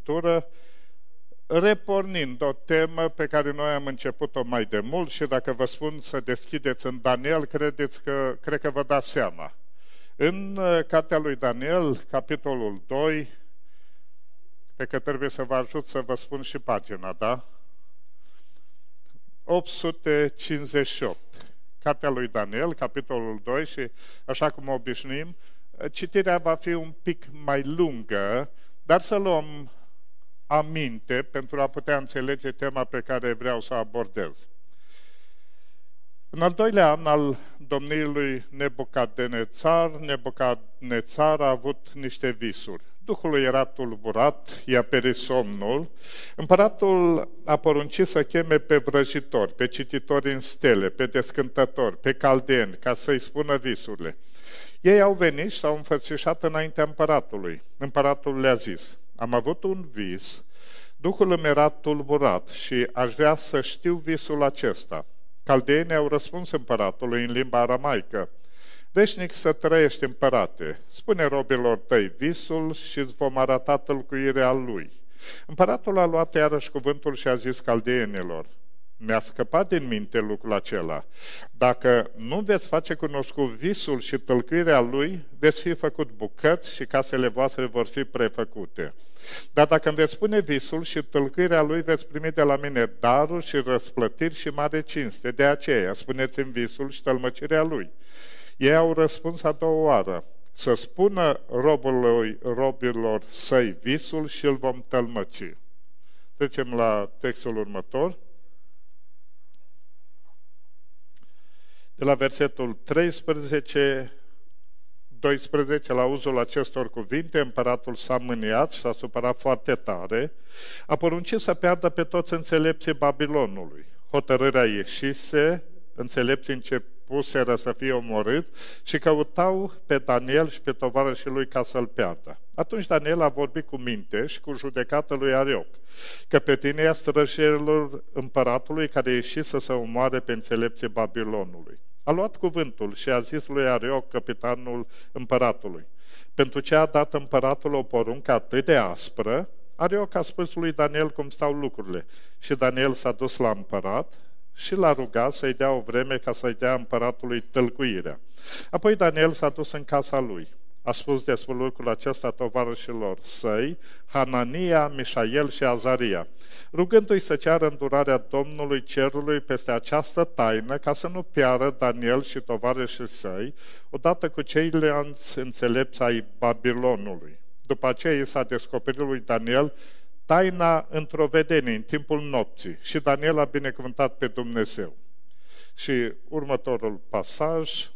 Scriptură, repornind o temă pe care noi am început-o mai de mult și dacă vă spun să deschideți în Daniel, cred că vă dați seama. În cartea lui Daniel, capitolul 2, pe că trebuie să vă ajut să vă spun și pagina, da? 858. Cartea lui Daniel, capitolul 2 și așa cum obișnuim, citirea va fi un pic mai lungă, dar să luăm aminte pentru a putea înțelege tema pe care vreau să o abordez. În al doilea an al domniei lui Nebucadnețar a avut niște visuri. Duhul lui era tulburat, i-a perit somnul. Împăratul a poruncit să cheme pe vrăjitori, pe cititori în stele, pe descântători, pe caldeeni, ca să-i spună visurile. Ei au venit și s-au înfățișat înaintea împăratului. Împăratul le-a zis: am avut un vis, Duhul îmi era tulburat și aș vrea să știu visul acesta. Caldeenii au răspuns împăratului în limba aramaică: veșnic să trăiești, împărate, spune robilor tăi visul și îți vom arăta tălcuirea lui. Împăratul a luat iarăși cuvântul și a zis caldeenilor: mi-a scăpat din minte lucrul acela. Dacă nu veți face cunoscut visul și tălcuirea lui, veți fi făcut bucăți și casele voastre vor fi prefăcute. Dar dacă îmi veți spune visul și tălcuirea lui, veți primi de la mine daruri și răsplătiri și mare cinste. De aceea, spuneți-mi visul și tălmăcirea lui. Ei au răspuns a doua oară: să spună robilor săi visul și îl vom tălmăci. Trecem la textul următor. De la versetul 12, la auzul acestor cuvinte, împăratul s-a mâniat și s-a supărat foarte tare, a poruncit să piardă pe toți înțelepții Babilonului. Hotărârea ieșise, înțelepții începuseră să fie omorâți și căutau pe Daniel și pe tovarășii lui ca să-l piardă. Atunci Daniel a vorbit cu minte și cu judecată lui Arioc, căpetenia străjerilor împăratului care ieșise să omoare pe înțelepții Babilonului. A luat cuvântul și a zis lui Arioc, capitanul împăratului: pentru ce a dat împăratul o poruncă atât de aspră? Arioc a spus lui Daniel cum stau lucrurile și Daniel s-a dus la împărat și l-a rugat să-i dea o vreme ca să-i dea împăratului tălcuirea. Apoi Daniel s-a dus în casa lui. A spus despre lucrul acesta tovarășilor săi, Hanania, Mișael și Azaria, rugându-i să ceară îndurarea Domnului Cerului peste această taină, ca să nu piară Daniel și tovarășii săi, odată cu ceilalți înțelepți ai Babilonului. După aceea i s-a descoperit lui Daniel taina într-o vedenie în timpul nopții și Daniel a binecuvântat pe Dumnezeu. Și următorul pasaj,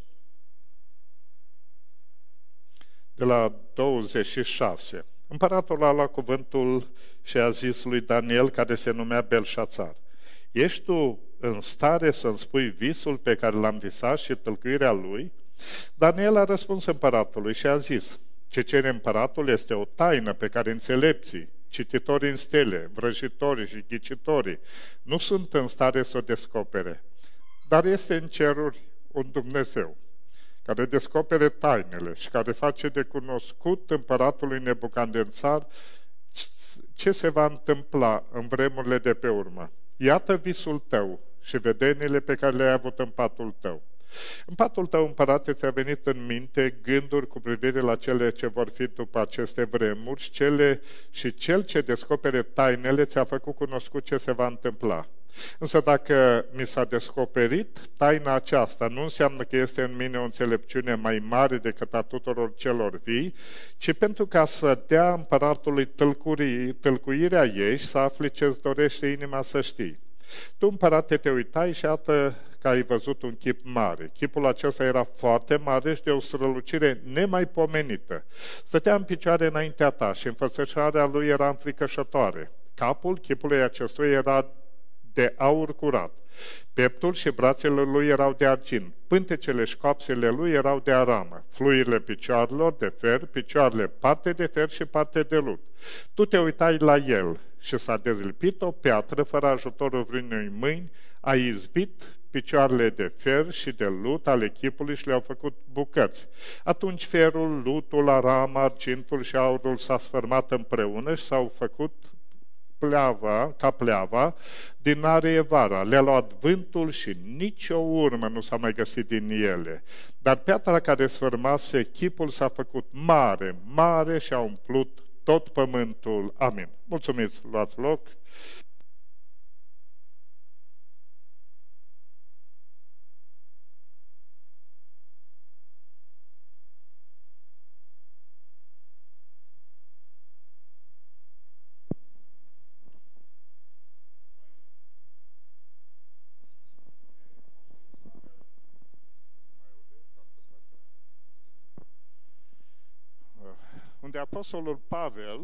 de la 26. Împăratul a luat cuvântul și a zis lui Daniel, care se numea Belșațar: ești tu în stare să-mi spui visul pe care l-am visat și tălcuirea lui? Daniel a răspuns împăratului și a zis: ce cere împăratul este o taină pe care înțelepții, cititorii în stele, vrăjitorii și ghicitorii nu sunt în stare să o descopere. Dar este în ceruri un Dumnezeu care descopere tainele și care face de cunoscut împăratului Nebucadnețar ce se va întâmpla în vremurile de pe urmă. Iată visul tău și vedeniile pe care le-ai avut în patul tău. În patul tău, împărate, ți-a venit în minte gânduri cu privire la cele ce vor fi după aceste vremuri și cel ce descopere tainele ți-a făcut cunoscut ce se va întâmpla. Însă dacă mi s-a descoperit taina aceasta, nu înseamnă că este în mine o înțelepciune mai mare decât a tuturor celor vii, ci pentru ca să dea împăratului tălcuirea ei și să afli ce-ți dorește inima să știi. Tu, împărate, te uitai și iată că ai văzut un chip mare. Chipul acesta era foarte mare și de o strălucire nemaipomenită. Stătea în picioare înaintea ta și înfățișarea lui era înfricoșătoare. Capul chipului acestuia era de aur curat. Pieptul și brațele lui erau de argint, pântecele și coapsele lui erau de aramă, fluirile picioarelor de fer, picioarele parte de fer și parte de lut. Tu te uitai la el și s-a dezlipit o piatră fără ajutorul vreunei mâini, a izbit picioarele de fer și de lut ale chipului și le-au făcut bucăți. Atunci ferul, lutul, arama, argintul și aurul s-a sfârmat împreună și s-au făcut pleava din Arievara. Le-a luat vântul și nicio urmă nu s-a mai găsit din ele. Dar piatra care sfârmase chipul s-a făcut mare, mare și a umplut tot pământul. Amin. Mulțumiți, luați loc. Unde Apostolul Pavel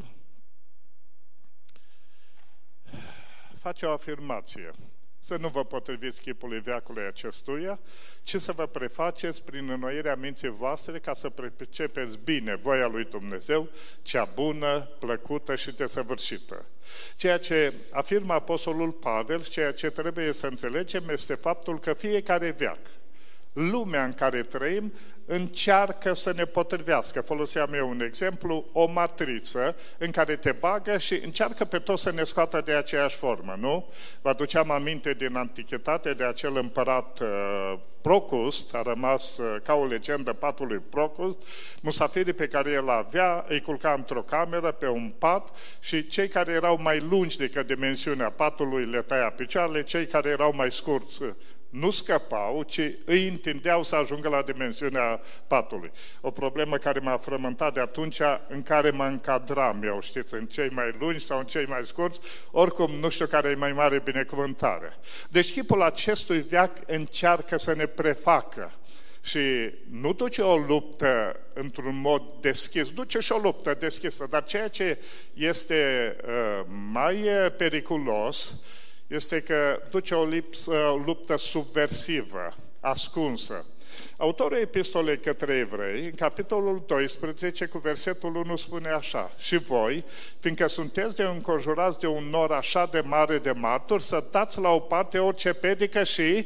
face o afirmație. Să nu vă potriviți chipului veacului acestuia, ci să vă prefaceți prin înnoirea minții voastre ca să percepeți bine voia lui Dumnezeu, cea bună, plăcută și desăvârșită. Ceea ce afirmă Apostolul Pavel, ceea ce trebuie să înțelegem, este faptul că fiecare veac, lumea în care trăim, încearcă să ne potrivească. Foloseam eu un exemplu, o matriță în care te bagă și încearcă pe toți să ne scoată de aceeași formă, nu? Vă aduceam aminte din antichitate de acel împărat Procust, a rămas ca o legendă patul lui Procust, musafirii pe care el avea îi culca într-o cameră pe un pat și cei care erau mai lungi decât dimensiunea patului le tăia picioarele, cei care erau mai scurți nu scăpau, ci îi întindeau să ajungă la dimensiunea patului. O problemă care m-a frământat de atunci, în care mă încadram eu, știți, în cei mai lungi sau în cei mai scurți, oricum nu știu care e mai mare binecuvântare. Deci chipul acestui veac încearcă să ne prefacă și nu duce o luptă într-un mod deschis, duce și o luptă deschisă, dar ceea ce este mai periculos este că duce o luptă subversivă, ascunsă. Autorul epistolei către evrei, în capitolul 12, cu versetul 1, spune așa: și voi, fiindcă sunteți înconjurați de un nor așa de mare de martori, să dați la o parte orice pedică și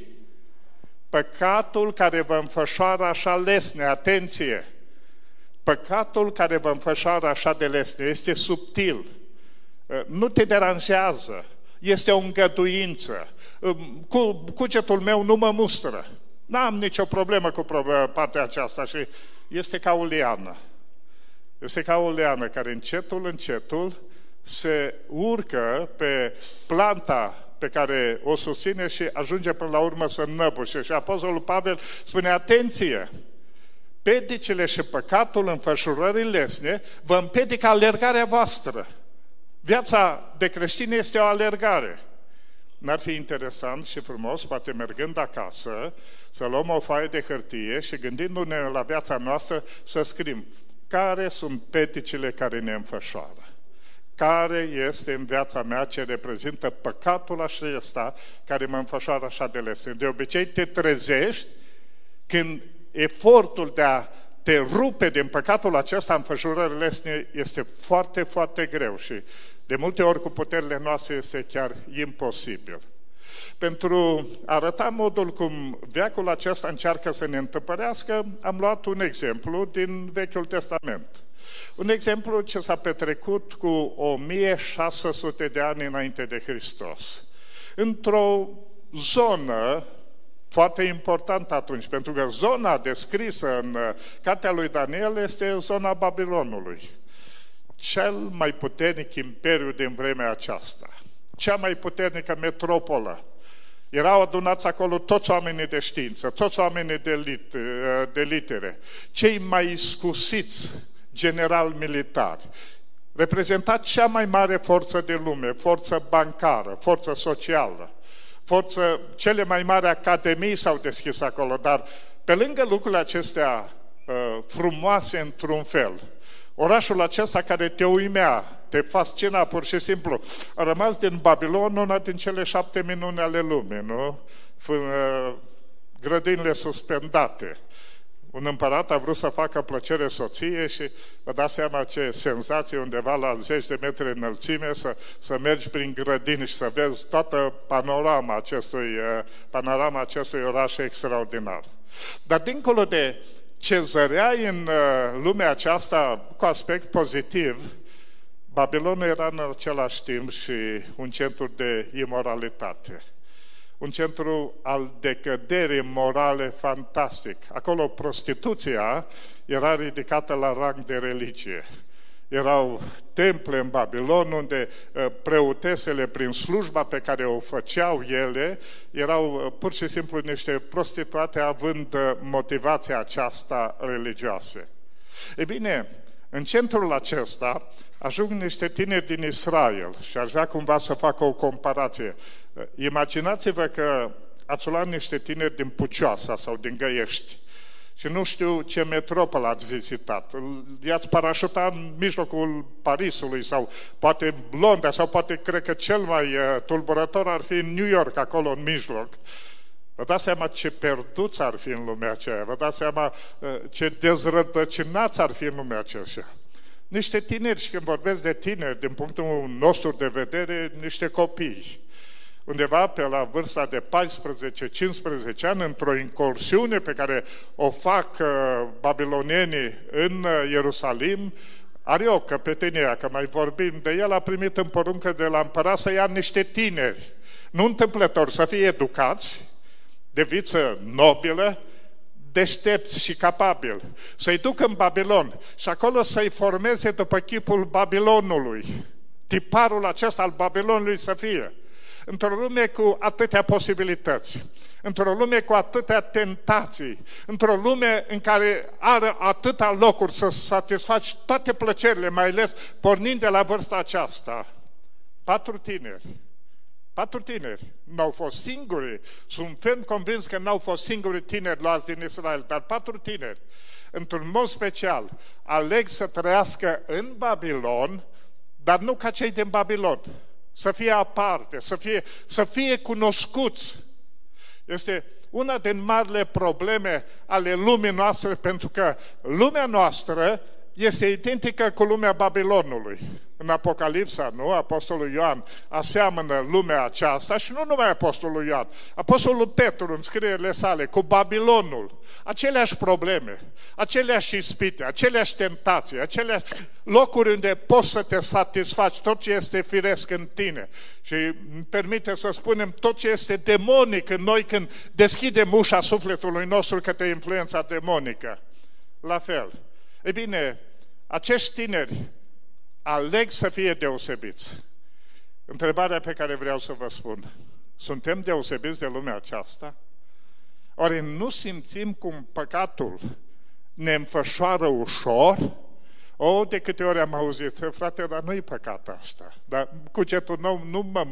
păcatul care vă înfășoară așa lesne, atenție! Păcatul care vă înfășoară așa de lesne este subtil, nu te deranjează, este o îngăduință. Cugetul meu nu mă mustră. N-am nicio problemă cu partea aceasta și este ca o liană. Este ca o liană care încetul se urcă pe planta pe care o susține și ajunge până la urmă să înnăbușe. Și Apostolul Pavel spune, atenție! Pedicile și păcatul înfășurării lesne vă împiedică alergarea voastră. Viața de creștin este o alergare. N-ar fi interesant și frumos, poate mergând acasă, să luăm o foaie de hârtie și gândindu-ne la viața noastră să scriem care sunt peticile care ne înfășoară. Care este în viața mea ce reprezintă păcatul acesta care mă înfășoară așa de lesne. De obicei te trezești când efortul de a te rupe din păcatul acesta, înfășurări lesne, este foarte, foarte greu și de multe ori cu puterile noastre este chiar imposibil. Pentru a arăta modul cum veacul acesta încearcă să ne întăpărească, am luat un exemplu din Vechiul Testament. Un exemplu ce s-a petrecut cu 1600 de ani înainte de Hristos. Într-o zonă foarte important atunci, pentru că zona descrisă în cartea lui Daniel este zona Babilonului. Cel mai puternic imperiu din vremea aceasta, cea mai puternică metropolă. Erau adunați acolo toți oamenii de știință, toți oamenii de litere, cei mai scusiți generali militari. Reprezenta cea mai mare forță de lume, forță bancară, forță socială. Cele mai mari academii s-au deschis acolo, dar pe lângă lucrurile acestea frumoase într-un fel, orașul acesta care te uimea, te fascina pur și simplu, a rămas din Babilon una din cele 7 minuni ale lumii, nu? Grădinile suspendate, Un împărat a vrut să facă plăcere soției și vă dați seama ce senzație undeva la 10 de metri înălțime să mergi prin grădini și să vezi toată panorama acestui oraș extraordinar. Dar dincolo de ce zăreai în lumea aceasta cu aspect pozitiv, Babilonul era în același timp și un centru de imoralitate. Un centru al decăderii morale fantastic. Acolo prostituția era ridicată la rang de religie. Erau temple în Babilon unde preotesele, prin slujba pe care o făceau ele, erau pur și simplu niște prostituate având motivația aceasta religioasă. Ei bine, în centrul acesta ajung niște tineri din Israel și aș vrea cumva să fac o comparație. Imaginați-vă că ați luat niște tineri din Pucioasa sau din Găiești și nu știu ce metropolă ați vizitat. I-ați parașutat în mijlocul Parisului sau poate Londra sau poate cred că cel mai tulburător ar fi New York, acolo în mijloc. Vă dați seama ce perduți ar fi în lumea aceea, vă dați seama ce dezrădăcinați ar fi în lumea aceea. Niște tineri, și când vorbesc de tineri, din punctul nostru de vedere, niște copii. Undeva pe la vârsta de 14-15 ani, într-o incursiune pe care o fac babilonienii în Ierusalim, are o căpetenie, că mai vorbim de el, a primit în poruncă de la împărat să ia niște tineri, nu întâmplător, să fie educați, de viță nobilă, deștepți și capabili, să-i ducă în Babilon și acolo să-i formeze după chipul Babilonului, tiparul acesta al Babilonului să fie. Într-o lume cu atâtea posibilități, într-o lume cu atâtea tentații, într-o lume în care are atâtea locuri să satisfaci toate plăcerile, mai ales pornind de la vârsta aceasta. 4 tineri, n-au fost singuri, sunt ferm convins că n-au fost singuri tineri luați din Israel, dar 4 tineri, într-un mod special, aleg să trăiască în Babilon, dar nu ca cei din Babilon. Să fie aparte, să fie cunoscuți. Este una din marile probleme ale lumii noastre, pentru că lumea noastră este identică cu lumea Babilonului. În Apocalipsa, nu? Apostolul Ioan aseamănă lumea aceasta și nu numai Apostolul Ioan. Apostolul Petru în scrierile sale cu Babilonul. Aceleași probleme, aceleași ispite, aceleași tentații, aceleași locuri unde poți să te satisfaci tot ce este firesc în tine. Și îmi permite să spunem tot ce este demonic în noi când deschidem ușa sufletului nostru către influența demonică. La fel. Ei bine, acești tineri aleg să fie deosebiți. Întrebarea pe care vreau să vă spun, suntem deosebiți de lumea aceasta? Oare nu simțim cum păcatul ne înfășoară ușor? De câte ori am auzit, frate, dar nu-i păcat asta. Dar cugetul nou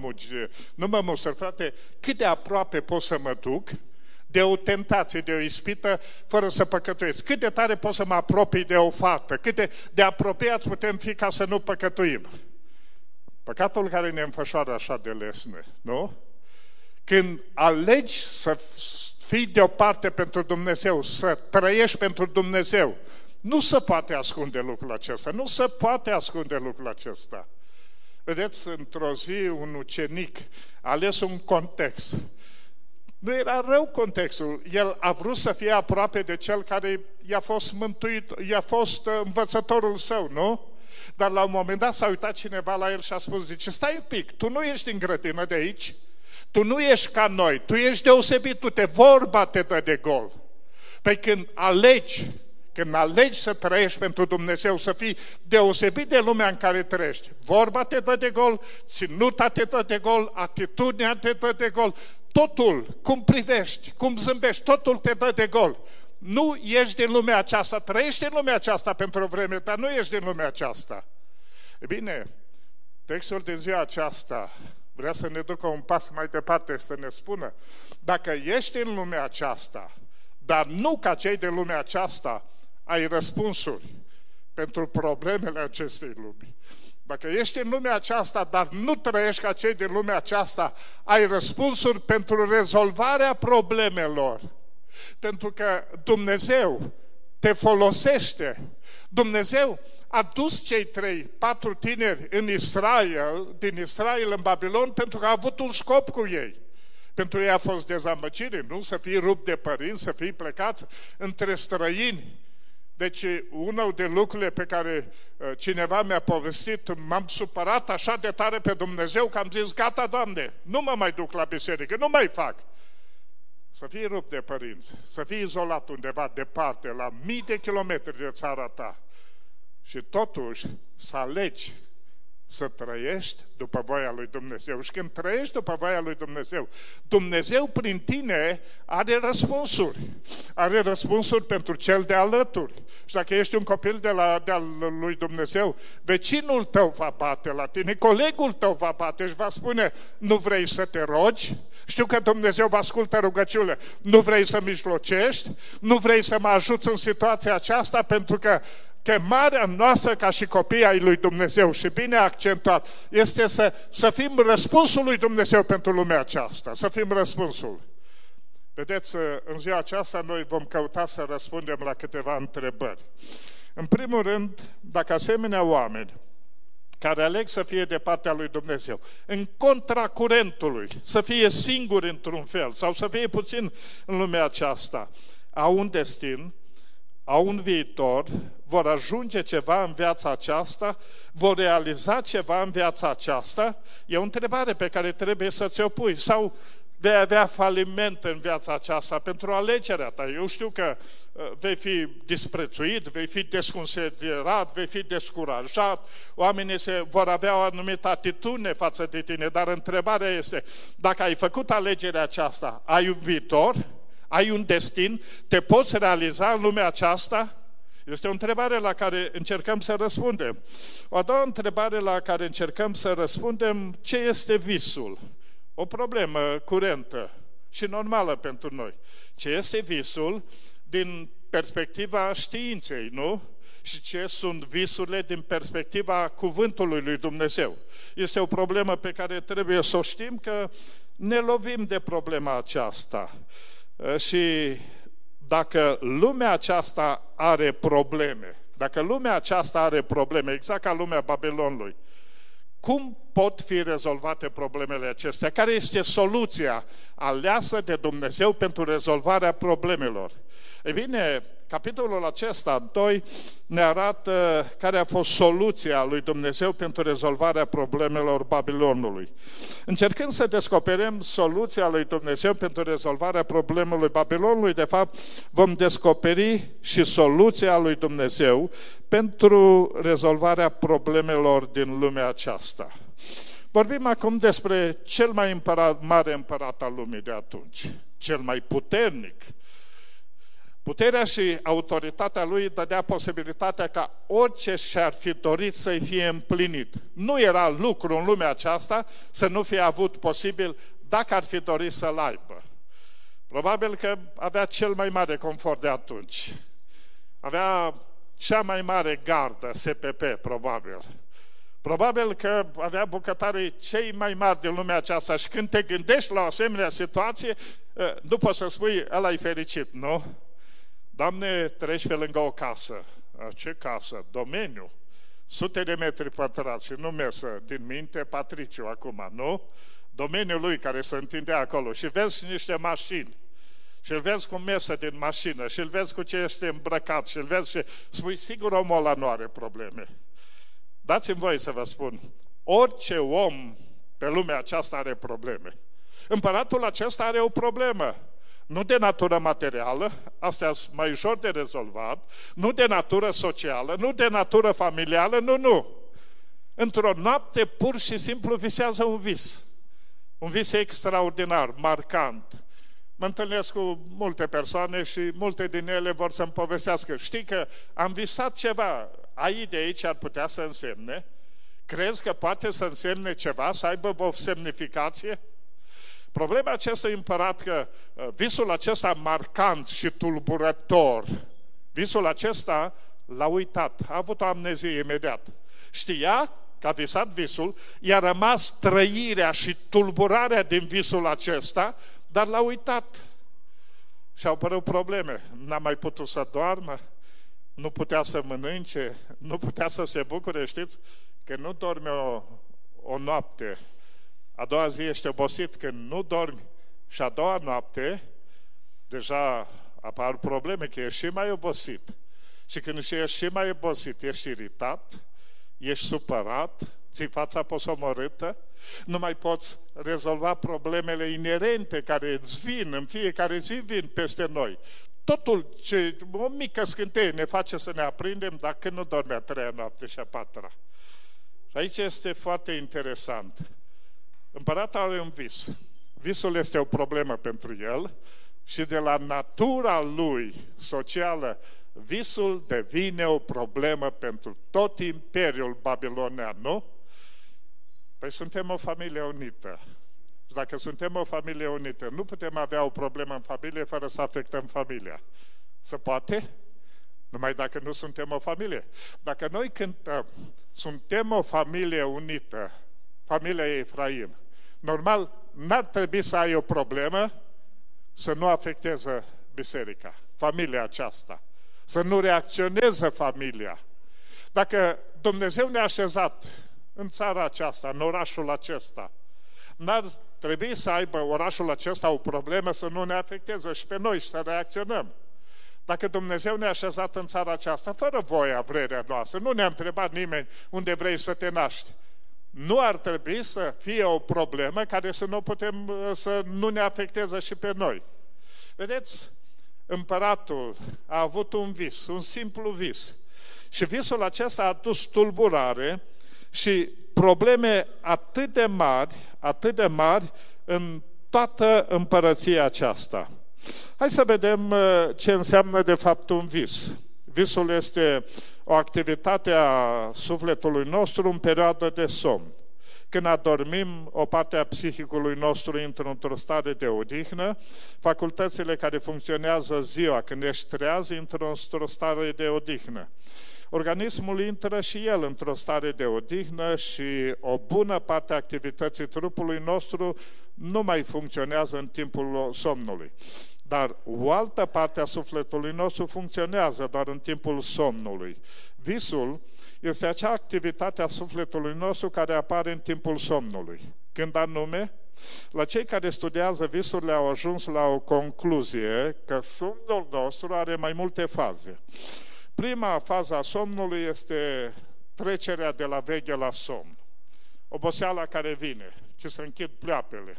nu mă mustră, frate, cât de aproape pot să mă duc de o tentație, de o ispită, fără să păcătuiesc. Cât de tare pot să mă apropii de o fată, cât de apropiați putem fi ca să nu păcătuim. Păcatul care ne înfășoară așa de lesne, nu? Când alegi să fii deoparte pentru Dumnezeu, să trăiești pentru Dumnezeu, nu se poate ascunde lucrul acesta, nu se poate ascunde lucrul acesta. Vedeți, într-o zi un ucenic a ales un context. Nu era rău contextul. El a vrut să fie aproape de cel care i-a fost mântuit, i-a fost învățătorul său, nu? Dar la un moment dat s-a uitat cineva la el și a spus, zice, stai un pic, tu nu ești în grădină de aici, tu nu ești ca noi, tu ești deosebit, tu vorba te dă de gol. Păi când alegi să trăiești pentru Dumnezeu, să fii deosebit de lumea în care trăiești, vorba te dă de gol, ținuta te dă de gol, atitudinea te dă de gol, totul, cum privești, cum zâmbești, totul te dă de gol. Nu ești din lumea aceasta, trăiești în lumea aceasta pentru o vreme, dar nu ești din lumea aceasta. E bine, textul din ziua aceasta vrea să ne ducă un pas mai departe și să ne spună, dacă ești în lumea aceasta, dar nu ca cei de lumea aceasta, ai răspunsuri pentru problemele acestei lumi. Dacă ești în lumea aceasta, dar nu trăiești ca cei din lumea aceasta, ai răspunsuri pentru rezolvarea problemelor. Pentru că Dumnezeu te folosește. Dumnezeu a dus cei 3-4 tineri din Israel în Babilon pentru că a avut un scop cu ei. Pentru ei a fost dezamăgire, nu? Să fii rupt de părinți, să fii plecați între străini. Deci, unul de lucrurile pe care cineva mi-a povestit, m-am supărat așa de tare pe Dumnezeu că am zis, gata, Doamne, nu mă mai duc la biserică, nu mai fac. Să fii rupt de părinți, să fii izolat undeva departe, la mii de kilometri de țara ta și totuși să alegi să trăiești după voia lui Dumnezeu. Și când trăiești după voia lui Dumnezeu, Dumnezeu prin tine are răspunsuri. Are răspunsuri pentru cel de alături. Și dacă ești un copil de-al lui Dumnezeu, vecinul tău va bate la tine, colegul tău va bate și va spune, nu vrei să te rogi? Știu că Dumnezeu vă ascultă rugăciunile. Nu vrei să mijlocești? Nu vrei să mă ajuți în situația aceasta? Pentru că chemarea noastră ca și copii ai lui Dumnezeu, și bine accentuat, este să fim răspunsul lui Dumnezeu pentru lumea aceasta. Să fim răspunsul. Vedeți, în ziua aceasta noi vom căuta să răspundem la câteva întrebări. În primul rând, dacă asemenea oameni care aleg să fie de partea lui Dumnezeu, în contra curentului, să fie singuri într-un fel, sau să fie puțin în lumea aceasta, au un destin, au un viitor, vor ajunge ceva în viața aceasta, vor realiza ceva în viața aceasta, e o întrebare pe care trebuie să ți-o pui. Sau vei avea faliment în viața aceasta pentru alegerea ta. Eu știu că vei fi disprețuit, vei fi desconsiderat, vei fi descurajat, oamenii vor avea o anumită atitudine față de tine, dar întrebarea este, dacă ai făcut alegerea aceasta, ai un viitor? Ai un destin? Te poți realiza în lumea aceasta? Este o întrebare la care încercăm să răspundem. O a doua întrebare la care încercăm să răspundem, ce este visul? O problemă curentă și normală pentru noi. Ce este visul din perspectiva științei, nu? Și ce sunt visurile din perspectiva cuvântului lui Dumnezeu. Este o problemă pe care trebuie să o știm, că ne lovim de problema aceasta. Și dacă lumea aceasta are probleme, exact ca lumea Babilonului, cum pot fi rezolvate problemele acestea? Care este soluția aleasă de Dumnezeu pentru rezolvarea problemelor? Ei bine, capitolul acesta, 2, ne arată care a fost soluția lui Dumnezeu pentru rezolvarea problemelor Babilonului. Încercând să descoperim soluția lui Dumnezeu pentru rezolvarea problemelor Babilonului, de fapt, vom descoperi și soluția lui Dumnezeu pentru rezolvarea problemelor din lumea aceasta. Vorbim acum despre cel mai mare împărat al lumii de atunci, cel mai puternic. Puterea și autoritatea lui dădea posibilitatea ca orice și-ar fi dorit să-i fie împlinit. Nu era lucru în lumea aceasta să nu fie avut posibil dacă ar fi dorit să-l aibă. Probabil că avea cel mai mare confort de atunci. Avea cea mai mare gardă, SPP, probabil. Probabil că avea bucătarii cei mai mari din lumea aceasta și când te gândești la o asemenea situație, nu poți să spui, ăla e fericit, nu? Doamne, treci pe lângă o casă. Ce casă? Domeniu. Sute de metri pătrați și nu mesă din minte Patriciu acum, nu? Domeniul lui care se întindea acolo și vezi niște mașini și îl vezi cu mesă din mașină și îl vezi cu ce este îmbrăcat și îl vezi și spui, sigur omul ăla nu are probleme. Dați-mi voi să vă spun, orice om pe lumea aceasta are probleme. Împăratul acesta are o problemă. Nu de natură materială, astea sunt mai ușor de rezolvat, nu de natură socială, nu de natură familială, nu. Într-o noapte pur și simplu visează un vis. Un vis extraordinar, marcant. Mă întâlnesc cu multe persoane și multe din ele vor să-mi povestească. Știi că am visat ceva, ai idei ce ar putea să însemne? Crezi că poate să însemne ceva, să aibă o semnificație? Problema acestui împărat că visul acesta marcant și tulburător, visul acesta l-a uitat, a avut o amnezie imediat. Știa că a visat visul, i-a rămas trăirea și tulburarea din visul acesta, dar l-a uitat. Și au apărut probleme. N-a mai putut să doarmă, nu putea să mănânce, nu putea să se bucure, știți? Că nu dormi o noapte, a doua zi ești obosit, când nu dormi și a doua noapte, deja apar probleme, că ești și mai obosit. Și când ești și mai obosit, ești iritat, ești supărat, ți-i fața posomorâtă, nu mai poți rezolva problemele inerente care îți vin, în fiecare zi vin peste noi. Totul ce o mică scânteie ne face să ne aprindem dacă nu dorme a treia noapte și a patra. Și aici este foarte interesant. Împăratul are un vis. Visul este o problemă pentru el și de la natura lui socială, visul devine o problemă pentru tot Imperiul Babilonian, nu? Păi suntem o familie unită. Și dacă suntem o familie unită, nu putem avea o problemă în familie fără să afectăm familia. Se poate? Numai dacă nu suntem o familie. Dacă noi cântăm, suntem o familie unită, familia Efraim, normal, n-ar trebui să ai o problemă să nu afecteze biserica, familia aceasta, să nu reacționeze familia. Dacă Dumnezeu ne-a așezat în țara aceasta, în orașul acesta, n-ar trebui să aibă orașul acesta o problemă să nu ne afecteze și pe noi și să reacționăm. Dacă Dumnezeu ne-a așezat în țara aceasta, fără voia, vrerea noastră, nu ne-a întrebat nimeni unde vrei să te naști, nu ar trebui să fie o problemă care să nu ne afecteze și pe noi. Vedeți, împăratul a avut un vis, un simplu vis. Și visul acesta a adus tulburare și probleme atât de mari în toată împărăția aceasta. Hai să vedem ce înseamnă de fapt un vis. Visul este o activitate a sufletului nostru în perioadă de somn. Când adormim, o parte a psihicului nostru intră într-o stare de odihnă, facultățile care funcționează ziua, când ești treaz, intră într-o stare de odihnă. Organismul intră și el într-o stare de odihnă și o bună parte a activității trupului nostru nu mai funcționează în timpul somnului. Dar o altă parte a sufletului nostru funcționează doar în timpul somnului. Visul este acea activitate a sufletului nostru care apare în timpul somnului. Când anume, la cei care studiază visurile au ajuns la o concluzie că somnul nostru are mai multe faze. Prima fază a somnului este trecerea de la veche la somn. Oboseala care vine, ci se închid pleoapele.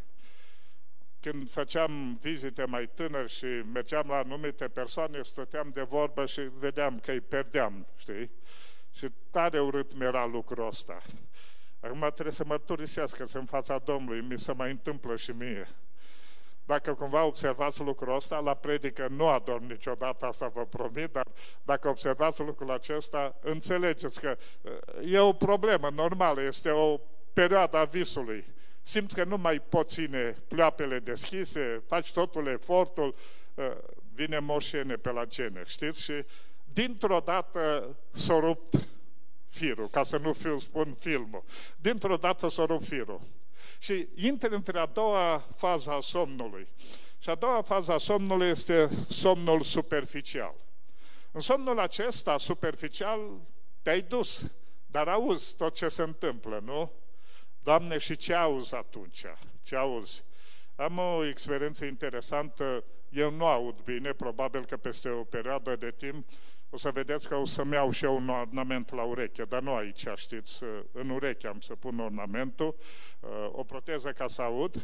Când făceam vizite mai tânări și mergeam la anumite persoane, stăteam de vorbă și vedeam că îi perdeam, știi? Și tare urât mi-era lucrul ăsta. Acum trebuie să mărturisească în fața Domnului, mi se mai întâmplă și mie. Dacă cumva observați lucrul ăsta, la predică nu adorm niciodată, asta vă promit, dar dacă observați lucrul acesta, înțelegeți că e o problemă normală, este o perioadă a visului. Simți că nu mai poți ține pleoapele deschise, faci totul efortul, vine moșene pe la gene, știți? Și dintr-o dată s-a rupt firul, ca să nu spun filmul. Dintr-o dată s-a rupt firul. Și intri între a doua fază a somnului. Și a doua fază a somnului este somnul superficial. În somnul acesta superficial te-ai dus, dar auzi tot ce se întâmplă, nu? Doamne, și ce auzi atunci? Ce auzi? Am o experiență interesantă, eu nu aud bine, probabil că peste o perioadă de timp o să vedeți că o să-mi iau și eu un ornament la ureche, dar nu aici, știți, în ureche am să pun ornamentul, o proteză ca să aud.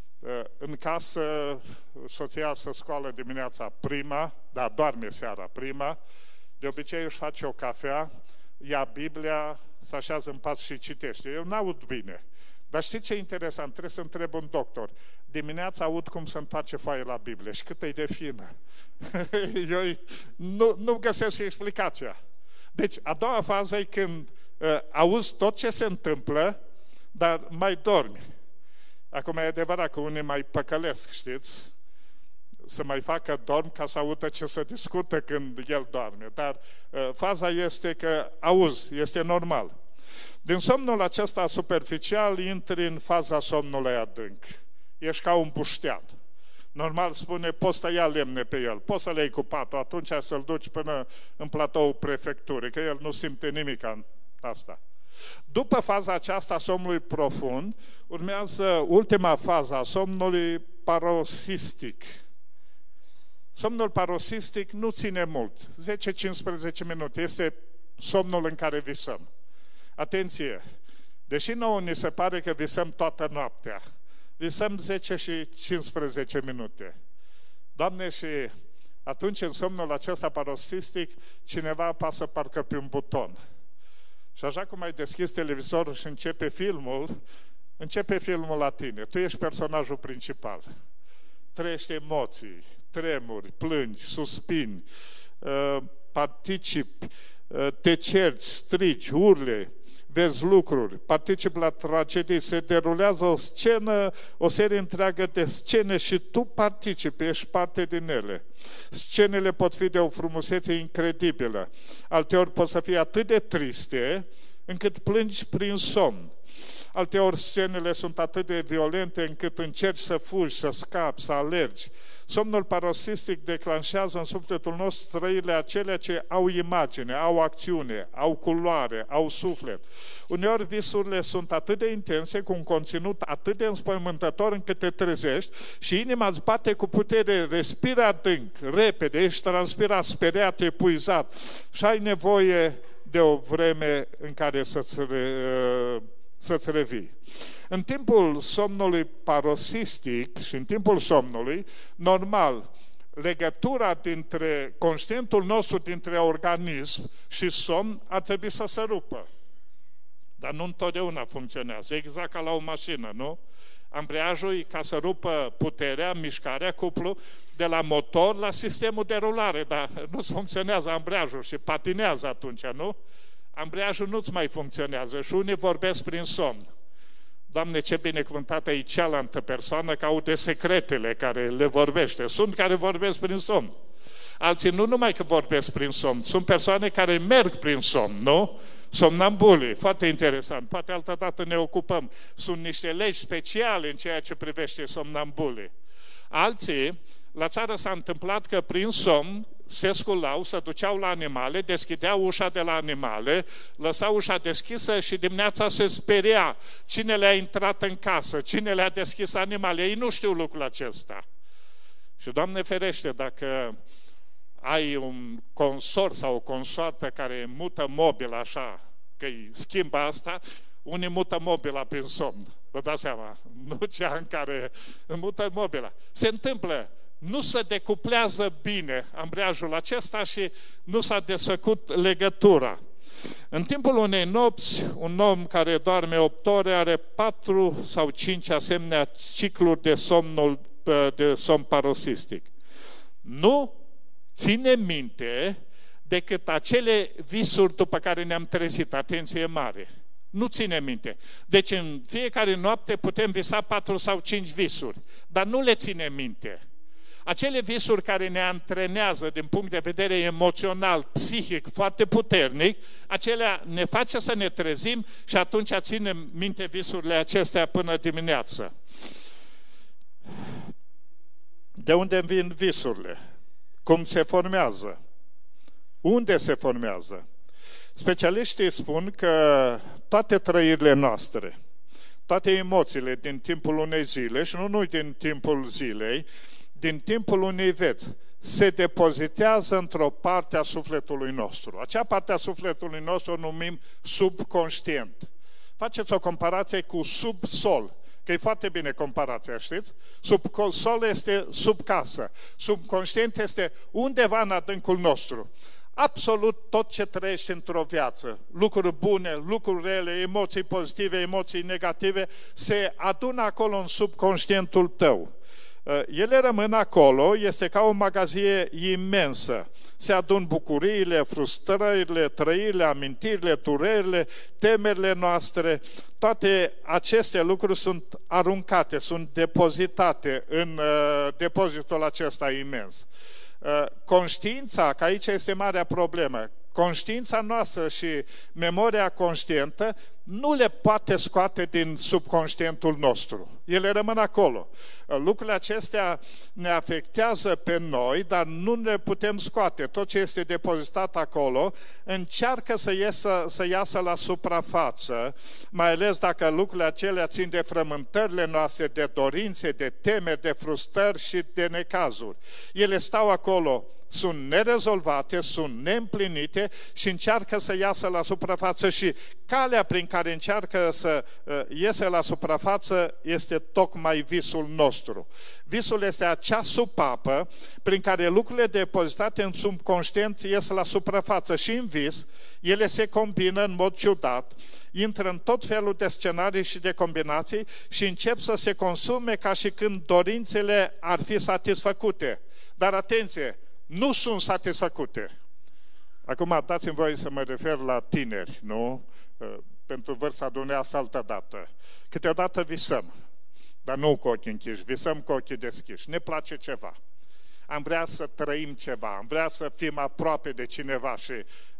În casă, soția se scoală dimineața prima, dar doarme seara prima, de obicei își face o cafea, ia Biblia, se așează în pat și citește. Eu n-aud bine. Dar știți ce e interesant? Trebuie să întreb un doctor. Dimineața aud cum se întoarce foaie la Biblie și cât e de fină. Eu nu găsesc explicația. Deci, a doua fază e când auzi tot ce se întâmplă, dar mai dormi. Acum e adevărat că unii mai păcălesc, știți? Să mai facă dorm ca să audă ce se discută când el doarme. Dar faza este că auzi, este normal. Din somnul acesta superficial intri în faza somnului adânc. Ești ca un puștean. Normal spune, poți să ia lemne pe el, poți să le iei cu patul, atunci să-l duci până în platoul prefecturii, că el nu simte nimic în asta. După faza aceasta a somnului profund, urmează ultima fază a somnului paroxistic. Somnul paroxistic nu ține mult, 10-15 minute, este somnul în care visăm. Atenție! Deși nouă ni se pare că visăm toată noaptea, visăm 10 și 15 minute. Doamne, și atunci în somnul acesta paroxistic, cineva apasă parcă pe un buton. Și așa cum ai deschis televizorul și începe filmul la tine. Tu ești personajul principal. Trăiești emoții, tremuri, plângi, suspini, participi, te cerți, strigi, urle, vezi lucruri, participi la tragedii, se derulează o scenă, o serie întreagă de scene și tu participi, ești parte din ele. Scenele pot fi de o frumusețe incredibilă. Alteori pot să fie atât de triste încât plângi prin somn. Alteori scenele sunt atât de violente încât încerci să fugi, să scapi, să alergi. Somnul paroxistic declanșează în sufletul nostru trăirile acelea ce au imagine, au acțiune, au culoare, au suflet. Uneori visurile sunt atât de intense, cu un conținut atât de înspăimântător încât te trezești și inima îți bate cu putere, respiri adânc, repede, ești transpirat, speriat, epuizat și ai nevoie de o vreme în care să-ți revii. În timpul somnului paroxistic și în timpul somnului, normal, legătura dintre conștientul nostru, dintre organism și somn ar trebui să se rupă. Dar nu întotdeauna funcționează. Exact ca la o mașină, nu? Ambreiajul, ca să rupă puterea, mișcarea, cuplu, de la motor la sistemul de rulare, dar nu-ți funcționează ambreiajul și patinează atunci, nu? Ambreiajul nu-ți mai funcționează și unii vorbesc prin somn. Doamne, ce binecuvântată e cealaltă persoană că aude secretele care le vorbește. Sunt care vorbesc prin somn. Alții nu numai că vorbesc prin somn, sunt persoane care merg prin somn, nu? Somnambulii, foarte interesant. Poate altă dată ne ocupăm. Sunt niște legi speciale în ceea ce privește somnambulii. Alții, la țară s-a întâmplat că prin somn se sculau, se duceau la animale, deschideau ușa de la animale, lăsau ușa deschisă și dimineața se speria cine le-a intrat în casă, cine le-a deschis animale. Ei nu știu lucrul acesta. Și Doamne ferește, dacă ai un consort sau o consoartă care mută mobila așa, că îi schimbă asta, unii mută mobila prin somn. Vă dați seama, nu cea în care mută mobila. Se întâmplă. Nu se decuplează bine ambreiajul acesta și nu s-a desfăcut legătura. În timpul unei nopți, un om care doarme 8 ore are 4 sau 5 asemenea cicluri de somn paroxistic. Nu ține minte decât acele visuri după care ne-am trezit, atenție mare. Nu ține minte. Deci în fiecare noapte putem visa 4 sau 5 visuri, dar nu le ține minte. Acele visuri care ne antrenează din punct de vedere emoțional, psihic, foarte puternic, acelea ne face să ne trezim și atunci ținem minte visurile acestea până dimineață. De unde vin visurile? Cum se formează? Unde se formează? Specialiștii spun că toate trăirile noastre, toate emoțiile din timpul unei zile și nu din timpul zilei, din timpul unei vieți, se depozitează într-o parte a sufletului nostru. Acea parte a sufletului nostru o numim subconștient. Faceți o comparație cu subsol, că e foarte bine comparația, știți? Subsol este sub casă, subconștient este undeva în adâncul nostru. Absolut tot ce trăiești într-o viață, lucruri bune, lucruri rele, emoții pozitive, emoții negative, se adună acolo în subconștientul tău. Ele rămân acolo, este ca o magazie imensă. Se adun bucuriile, frustrările, trăirile, amintirile, durerile, temerile noastre. Toate aceste lucruri sunt aruncate, sunt depozitate în depozitul acesta imens. Conștiința, că aici este marea problemă, conștiința noastră și memoria conștientă nu le poate scoate din subconștientul nostru. Ele rămân acolo. Lucrurile acestea ne afectează pe noi, dar nu le putem scoate. Tot ce este depozitat acolo încearcă să iasă la suprafață, mai ales dacă lucrurile acelea țin de frământările noastre, de dorințe, de temeri, de frustrări și de necazuri. Ele stau acolo, sunt nerezolvate, sunt neîmplinite și încearcă să iasă la suprafață și calea prin care încearcă să iese la suprafață este tocmai visul nostru. Visul este acea supapă prin care lucrurile depozitate în subconștient ies la suprafață și în vis, ele se combină în mod ciudat, intră în tot felul de scenarii și de combinații și încep să se consume ca și când dorințele ar fi satisfăcute. Dar atenție! Nu sunt satisfăcute. Acum dați-mi voie să mă refer la tineri, nu? Pentru vârsta dumneavoastră altă dată. Câteodată visăm, dar nu cu ochii închiși, visăm cu ochii deschiși. Ne place ceva. Am vrea să trăim ceva, am vrea să fim aproape de cineva și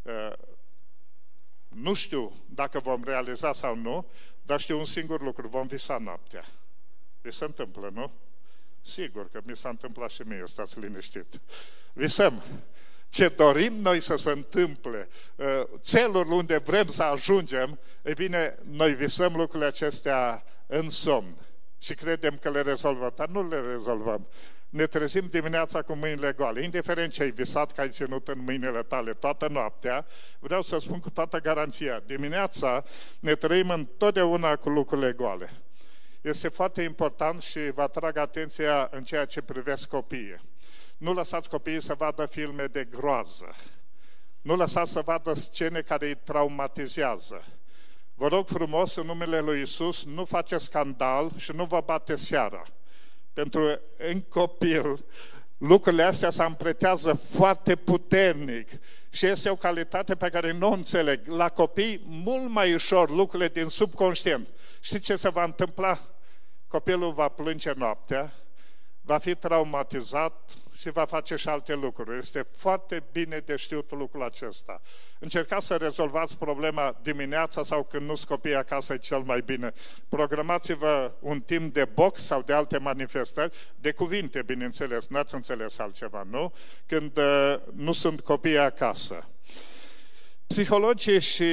nu știu dacă vom realiza sau nu, dar știu un singur lucru, vom visa noaptea. Vi se întâmplă, nu? Sigur că mi s-a întâmplat și mie, stați liniștiți. Visăm ce dorim noi să se întâmple, țelul unde vrem să ajungem, e bine, noi visăm lucrurile acestea în somn și credem că le rezolvăm, dar nu le rezolvăm. Ne trezim dimineața cu mâinile goale, indiferent ce ai visat, că ai ținut în mâinile tale toată noaptea, vreau să spun cu toată garanția, dimineața ne trăim întotdeauna cu lucrurile goale. Este foarte important și vă atrag atenția în ceea ce privesc copiii. Nu lăsați copiii să vadă filme de groază. Nu lăsați să vadă scene care îi traumatizează. Vă rog frumos, în numele lui Iisus, nu faceți scandal și nu vă bate seara. Pentru un copil, lucrurile astea se împretează foarte puternic și este o calitate pe care nu o înțeleg. La copii, mult mai ușor lucrurile din subconștient. Știți ce se va întâmpla? Copilul va plânge noaptea, va fi traumatizat și va face și alte lucruri. Este foarte bine de știut lucrul acesta. Încercați să rezolvați problema dimineața sau când nu-s copii acasă, e cel mai bine. Programați-vă un timp de box sau de alte manifestări, de cuvinte, bineînțeles, n-ați înțeles altceva, nu? Când nu sunt copii acasă. Psihologii și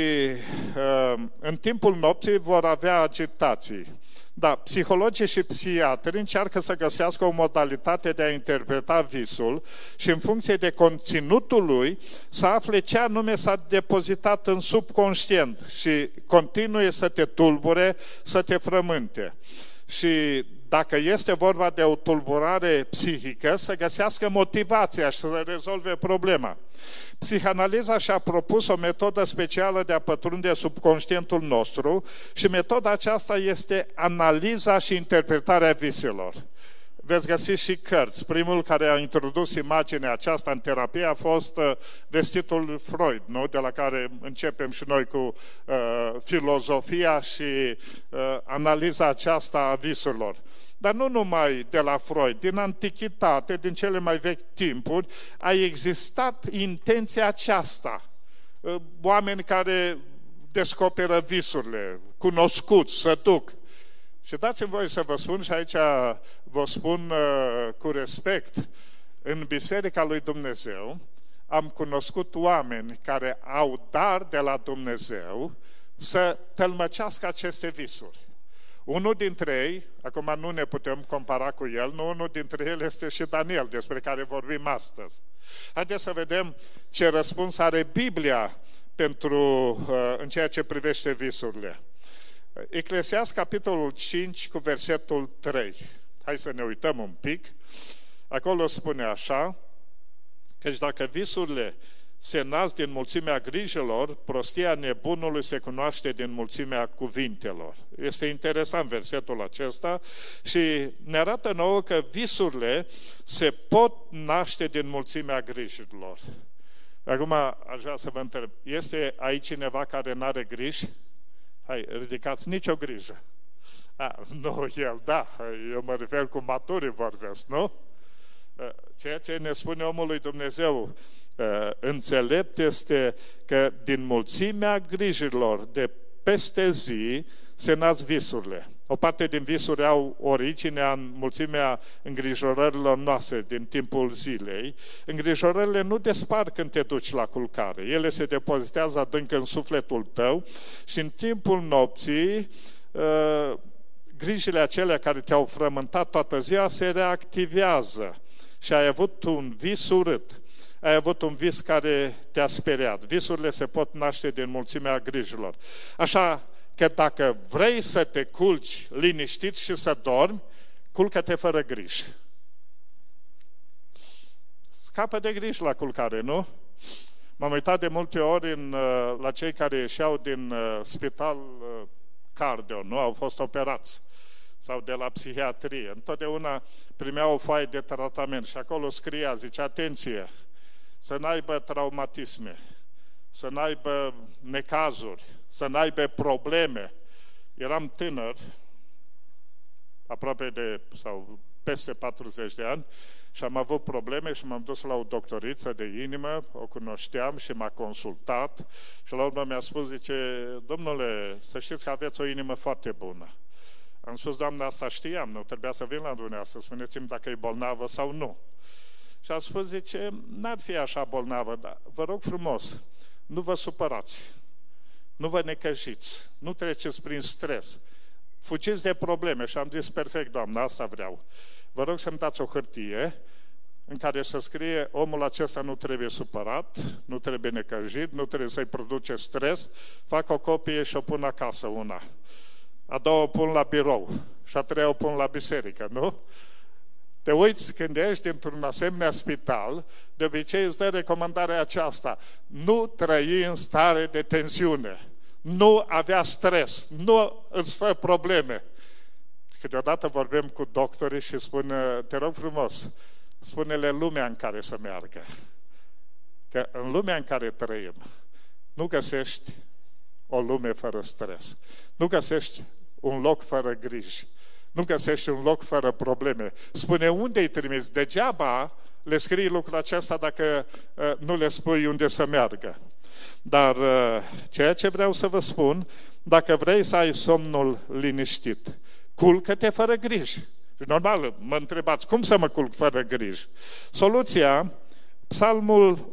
în timpul nopții vor avea agitații. Da, psihologii și psihiatrii încearcă să găsească o modalitate de a interpreta visul și în funcție de conținutul lui să afle ce anume s-a depozitat în subconștient și continue să te tulbure, să te frământe. Și dacă este vorba de o tulburare psihică, să găsească motivația și să rezolve problema. Psihanaliza și-a propus o metodă specială de a pătrunde subconștientul nostru și metoda aceasta este analiza și interpretarea viselor. Veți găsi și cărți. Primul care a introdus imaginea aceasta în terapie a fost vestitul Freud, nu? De la care începem și noi cu filozofia și analiza aceasta a visurilor. Dar nu numai de la Freud, din antichitate, din cele mai vechi timpuri, a existat intenția aceasta. Oameni care descoperă visurile, cunoscuți, să duc. Și dați-mi voie să vă spun, și aici vă spun cu respect, în Biserica lui Dumnezeu am cunoscut oameni care au dar de la Dumnezeu să tălmăcească aceste visuri. Unul dintre ei, acum nu ne putem compara cu el, nu, unul dintre ele este și Daniel, despre care vorbim astăzi. Haideți să vedem ce răspuns are Biblia în ceea ce privește visurile. Eclesiast, capitolul 5, cu versetul 3. Hai să ne uităm un pic. Acolo spune așa, căci dacă visurile se nasc din mulțimea grijelor, prostia nebunului se cunoaște din mulțimea cuvintelor. Este interesant versetul acesta și ne arată nouă că visurile se pot naște din mulțimea grijilor. Acum aș vrea să vă întreb, este aici cineva care nu are griji? Hai, ridicați, nicio grijă. Nu el, da, eu mă refer cu maturii vorbesc, nu? Ceea ce ne spune omul lui Dumnezeu înțelept este că din mulțimea grijilor, de peste zi se nasc visurile. O parte din visuri au originea în mulțimea îngrijorărilor noastre din timpul zilei. Îngrijorările nu dispar când te duci la culcare. Ele se depozitează adânc în sufletul tău și în timpul nopții grijile acelea care te-au frământat toată ziua se reactivează și ai avut un vis urât. Ai avut un vis care te-a speriat. Visurile se pot naște din mulțimea grijilor. Așa că dacă vrei să te culci liniștit și să dormi, culcă-te fără griji. Scapă de griji la culcare, nu? M-am uitat de multe ori la cei care ieșeau din spital cardio, nu? Au fost operați. Sau de la psihiatrie. Întotdeauna primeau o foaie de tratament și acolo scria, zice, atenție, să n-aibă traumatisme, să n-aibă necazuri, să n-aibă probleme. Eram tânăr, aproape sau peste 40 de ani, și am avut probleme și m-am dus la o doctoriță de inimă, o cunoșteam și m-a consultat și la urmă mi-a spus, zice, domnule, să știți că aveți o inimă foarte bună. Am spus, doamna, asta știam, nu trebuia să vin la dumneavoastră, spuneți-mi dacă e bolnavă sau nu. Și a spus, zice, n-ar fi așa bolnavă, dar vă rog frumos, nu vă supărați, nu vă necăjiți, nu treceți prin stres, fugiți de probleme. Și am zis, perfect, doamna, asta vreau. Vă rog să-mi dați o hârtie în care să scrie, omul acesta nu trebuie supărat, nu trebuie necăjit, nu trebuie să-i produce stres, fac o copie și o pun acasă una. A doua o pun la birou și a treia o pun la biserică, nu? Te uiți când ești într-un asemenea spital, de obicei îți dă recomandarea aceasta, nu trăi în stare de tensiune, nu avea stres, nu îți fă probleme. Câteodată vorbim cu doctorii și spun, te rog frumos, spune-le lumea în care să meargă. Că în lumea în care trăim, nu găsești o lume fără stres, nu găsești un loc fără griji, nu găsești un loc fără probleme. Spune unde îi trimiți. Degeaba le scrii lucrul acesta dacă nu le spui unde să meargă. Dar ceea ce vreau să vă spun, dacă vrei să ai somnul liniștit, culcă-te fără griji. Normal, mă întrebați, cum să mă culc fără griji? Soluția, Psalmul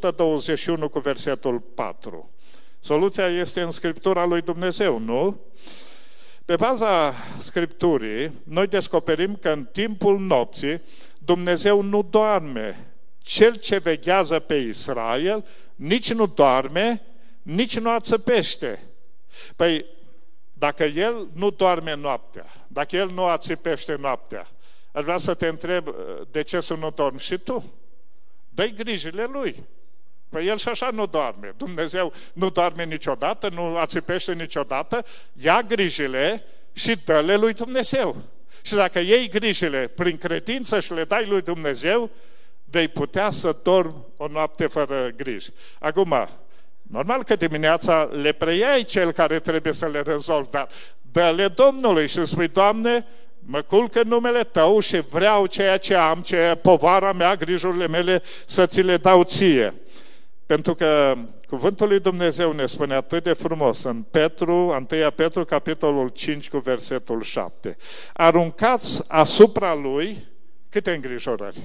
121 cu versetul 4. Soluția este în Scriptura lui Dumnezeu, nu? Pe baza Scripturii, noi descoperim că în timpul nopții Dumnezeu nu doarme. Cel ce veghează pe Israel nici nu doarme, nici nu ațăpește. Păi, dacă El nu doarme noaptea, dacă El nu ațipește noaptea, aș vrea să te întreb, de ce să nu dormi și tu? Dă-i grijile Lui. Păi El și așa nu doarme. Dumnezeu nu doarme niciodată, nu ațipește niciodată, ia grijile și dă-le lui Dumnezeu. Și dacă iei grijile prin credință și le dai lui Dumnezeu, vei putea să dormi o noapte fără griji. Acum, normal că dimineața le preiai cel care trebuie să le rezolvi, dar dă-le Domnului și spui, Doamne, mă culc în numele Tău și vreau ceea ce am, povara mea, grijurile mele, să ți le dau ție. Pentru că cuvântul lui Dumnezeu ne spune atât de frumos în 1 Petru, capitolul 5, cu versetul 7. Aruncați asupra Lui câte îngrijorări?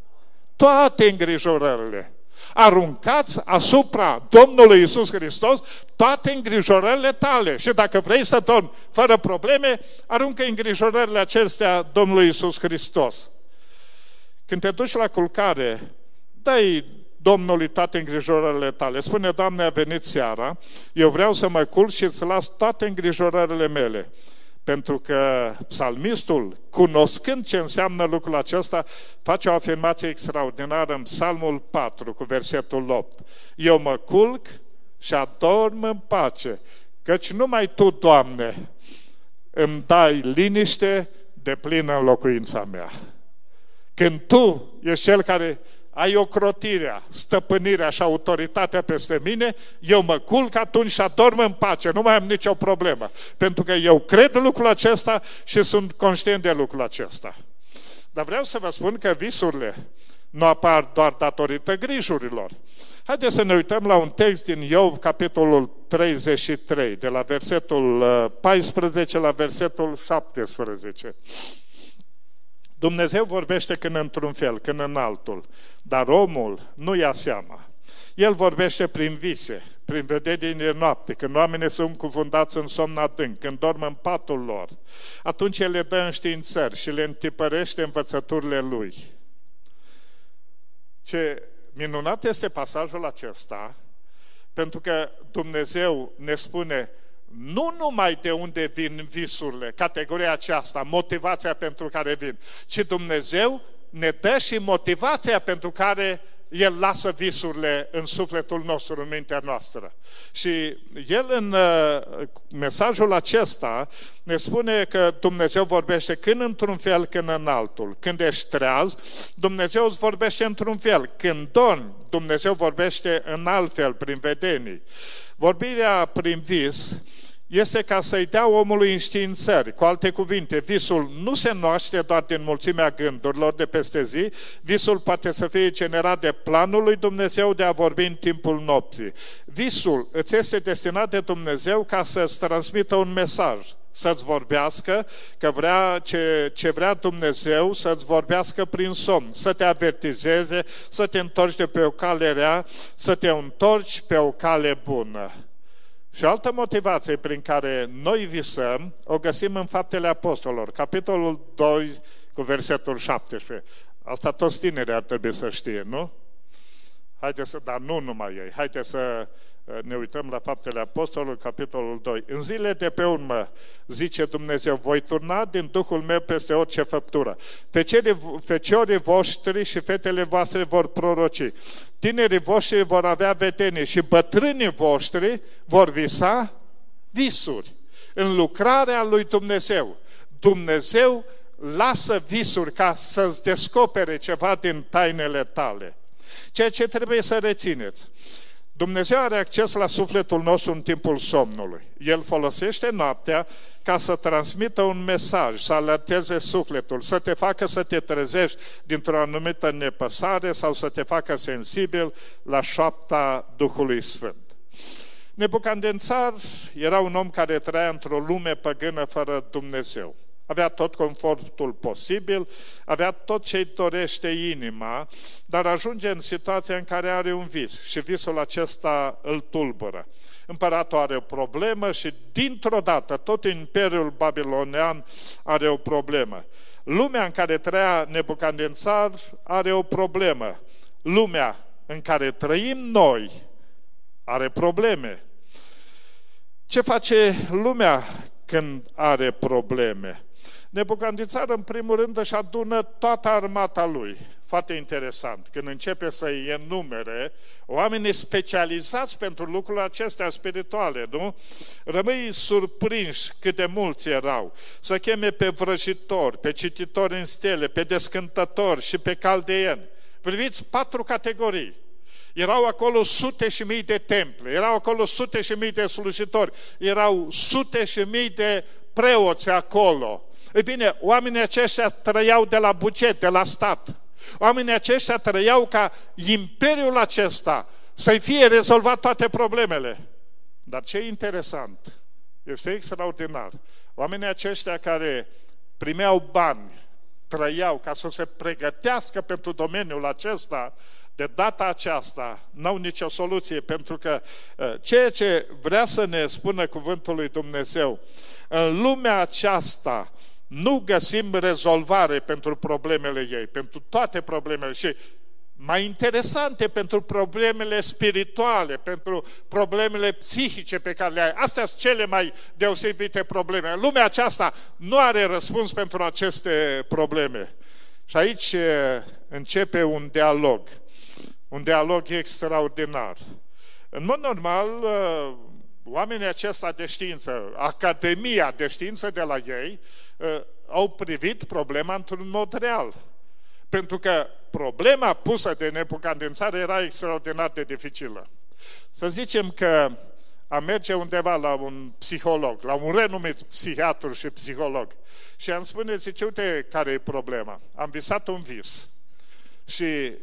Toate îngrijorările. Aruncați asupra Domnului Iisus Hristos toate îngrijorările tale. Și dacă vrei să dormi fără probleme, aruncă îngrijorările acestea Domnului Iisus Hristos. Când te duci la culcare, dă-i Domnului toate îngrijorările tale. Spune, Doamne, a venit seara, eu vreau să mă culc și îți las toate îngrijorările mele. Pentru că psalmistul, cunoscând ce înseamnă lucrul acesta, face o afirmație extraordinară în Psalmul 4, cu versetul 8. Eu mă culc și adorm în pace, căci numai Tu, Doamne, îmi dai liniște deplină în locuința mea. Când Tu ești Cel care ai ocrotirea, stăpânirea și autoritatea peste mine, eu mă culc atunci și adorm în pace, nu mai am nicio problemă. Pentru că eu cred lucrul acesta și sunt conștient de lucrul acesta. Dar vreau să vă spun că visurile nu apar doar datorită grijurilor. Haideți să ne uităm la un text din Iov, capitolul 33, de la versetul 14 la versetul 17. Dumnezeu vorbește când într-un fel, când în altul, dar omul nu ia seama. El vorbește prin vise, prin vederi de noapte, când oamenii sunt cufundați în somn adânc, când dorm în patul lor. Atunci El le dă înștiințări și le întipărește învățăturile Lui. Ce minunat este pasajul acesta, pentru că Dumnezeu ne spune nu numai de unde vin visurile, categoria aceasta, motivația pentru care vin, ci Dumnezeu ne dă și motivația pentru care El lasă visurile în sufletul nostru, în mintea noastră. Și El în mesajul acesta ne spune că Dumnezeu vorbește când într-un fel, când în altul. Când ești treaz, Dumnezeu îți vorbește într-un fel. Când dormi, Dumnezeu vorbește în alt fel, prin vedenii. Vorbirea prin vis este ca să-i dea omului înștiințări. Cu alte cuvinte, visul nu se naște doar din mulțimea gândurilor de peste zi, visul poate să fie generat de planul lui Dumnezeu de a vorbi în timpul nopții. Visul îți este destinat de Dumnezeu ca să-ți transmită un mesaj, să-ți vorbească, că ce vrea Dumnezeu să-ți vorbească prin somn, să te avertizeze, să te întorci de pe o cale rea, să te întorci pe o cale bună. Și altă motivație prin care noi visăm, o găsim în Faptele Apostolilor, capitolul 2 cu versetul 17. Asta toți tinerii ar trebui să știe, nu? Dar nu numai ei. Haideți să ne uităm la Faptele Apostolilor, capitolul 2. În zile de pe urmă, zice Dumnezeu, voi turna din Duhul meu peste orice făptură. Feciorii voștri și fetele voastre vor proroci. Tinerii voștri vor avea vedenii și bătrânii voștri vor visa visuri. În lucrarea lui Dumnezeu, Dumnezeu lasă visuri ca să-ți descopere ceva din tainele tale. Ceea ce trebuie să rețineți. Dumnezeu are acces la sufletul nostru în timpul somnului. El folosește noaptea ca să transmită un mesaj, să alerteze sufletul, să te facă să te trezești dintr-o anumită nepăsare sau să te facă sensibil la șoapta Duhului Sfânt. Nebucadnețar era un om care trăia într-o lume păgână fără Dumnezeu. Avea tot confortul posibil, avea tot ce-i dorește inima, dar ajunge în situația în care are un vis și visul acesta îl tulbură. Împăratul are o problemă și dintr-o dată tot imperiul babilonian are o problemă. Lumea în care trăia Nebucadnețar are o problemă. Lumea în care trăim noi are probleme. Ce face lumea când are probleme? Nebucadnețar, în primul rând, își adună toată armata lui. Foarte interesant. Când începe să-i enumere, oamenii specializați pentru lucrurile acestea spirituale, nu? Rămâi surprinși cât de mulți erau. Să cheme pe vrăjitori, pe cititori în stele, pe descântători și pe caldeieni. Priviți 4 categorii. Erau acolo sute și mii de temple, erau acolo sute și mii de slujitori, erau sute și mii de preoți acolo. Ei bine, oamenii aceștia trăiau de la buget, de la stat. Oamenii aceștia trăiau ca imperiul acesta să-i fie rezolvat toate problemele. Dar ce interesant, este extraordinar. Oamenii aceștia care primeau bani, trăiau ca să se pregătească pentru domeniul acesta, de data aceasta n-au nicio soluție, pentru că ceea ce vrea să ne spună cuvântul lui Dumnezeu, în lumea aceasta nu găsim rezolvare pentru problemele ei, pentru toate problemele și mai interesante pentru problemele spirituale, pentru problemele psihice pe care le ai. Astea sunt cele mai deosebite probleme. Lumea aceasta nu are răspuns pentru aceste probleme. Și aici începe un dialog extraordinar. În mod normal, oamenii aceștia de știință, Academia de Știință de la ei, au privit problema într-un mod real. Pentru că problema pusă de Nebucadnețar era extraordinar de dificilă. Să zicem că am merge undeva la un psiholog, la un renumit psihiatru și psiholog și am spune, zice, uite care e problema. Am visat un vis și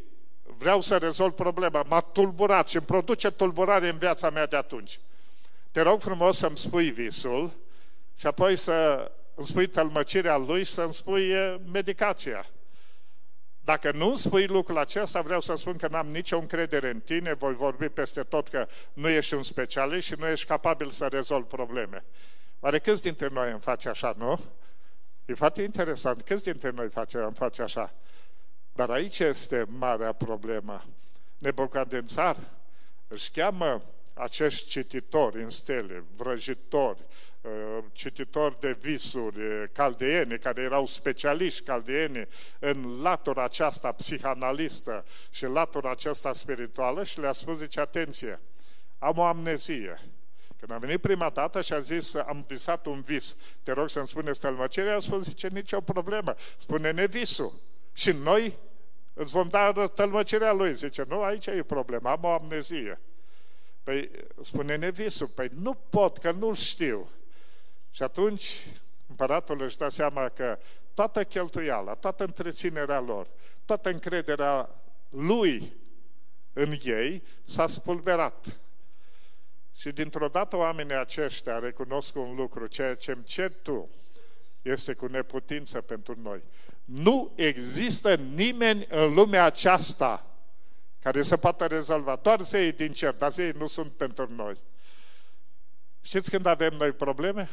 vreau să rezolv problema, m-a tulburat și îmi produce tulburare în viața mea de atunci. Te rog frumos să-mi spui visul și apoi să îmi spui tălmăcirea lui și să-mi spui medicația. Dacă nu îmi spui lucrul acesta, vreau să spun că n-am nicio încredere în tine, voi vorbi peste tot că nu ești un specialist și nu ești capabil să rezolvi probleme. Oare câți dintre noi îmi face așa, nu? E foarte interesant. Câți dintre noi îmi face așa? Dar aici este marea problemă. Nebucadnețar își cheamă acești cititori în stele, vrăjitori, cititori de visuri, caldeeni, care erau specialiști caldeeni în latura aceasta psihanalistă și latura aceasta spirituală și le-a spus, zice, atenție, am o amnezie. Când a venit prima dată și a zis, am visat un vis, te rog să-mi spuneți tălmăcirea, a spus, zice, nicio problemă, spune-ne visul. Și noi îți vom da tălmăcirea lui. Zice, nu, aici e problema, am o amnezie. Păi, spune-ne visul. Păi nu pot, că nu-l știu. Și atunci împăratul își dă seama că toată cheltuiala, toată întreținerea lor, toată încrederea lui în ei s-a spulberat. Și dintr-o dată oamenii aceștia recunosc un lucru, ceea ce îmi cer tu este cu neputință pentru noi. Nu există nimeni în lumea aceasta care să poată rezolva. Doar zeii din cer, dar zeii nu sunt pentru noi. Știți când avem noi probleme?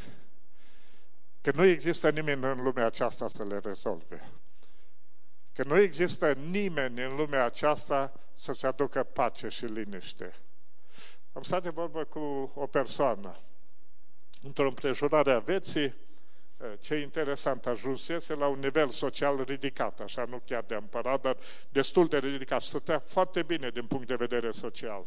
Că nu există nimeni în lumea aceasta să le rezolve. Că nu există nimeni în lumea aceasta să-ți aducă pace și liniște. Am stat de vorbă cu o persoană într-o împrejurare a vieții. Ce interesant, ajunsese la un nivel social ridicat, așa, nu chiar de împărat, dar destul de ridicat. Stătea foarte bine din punct de vedere social.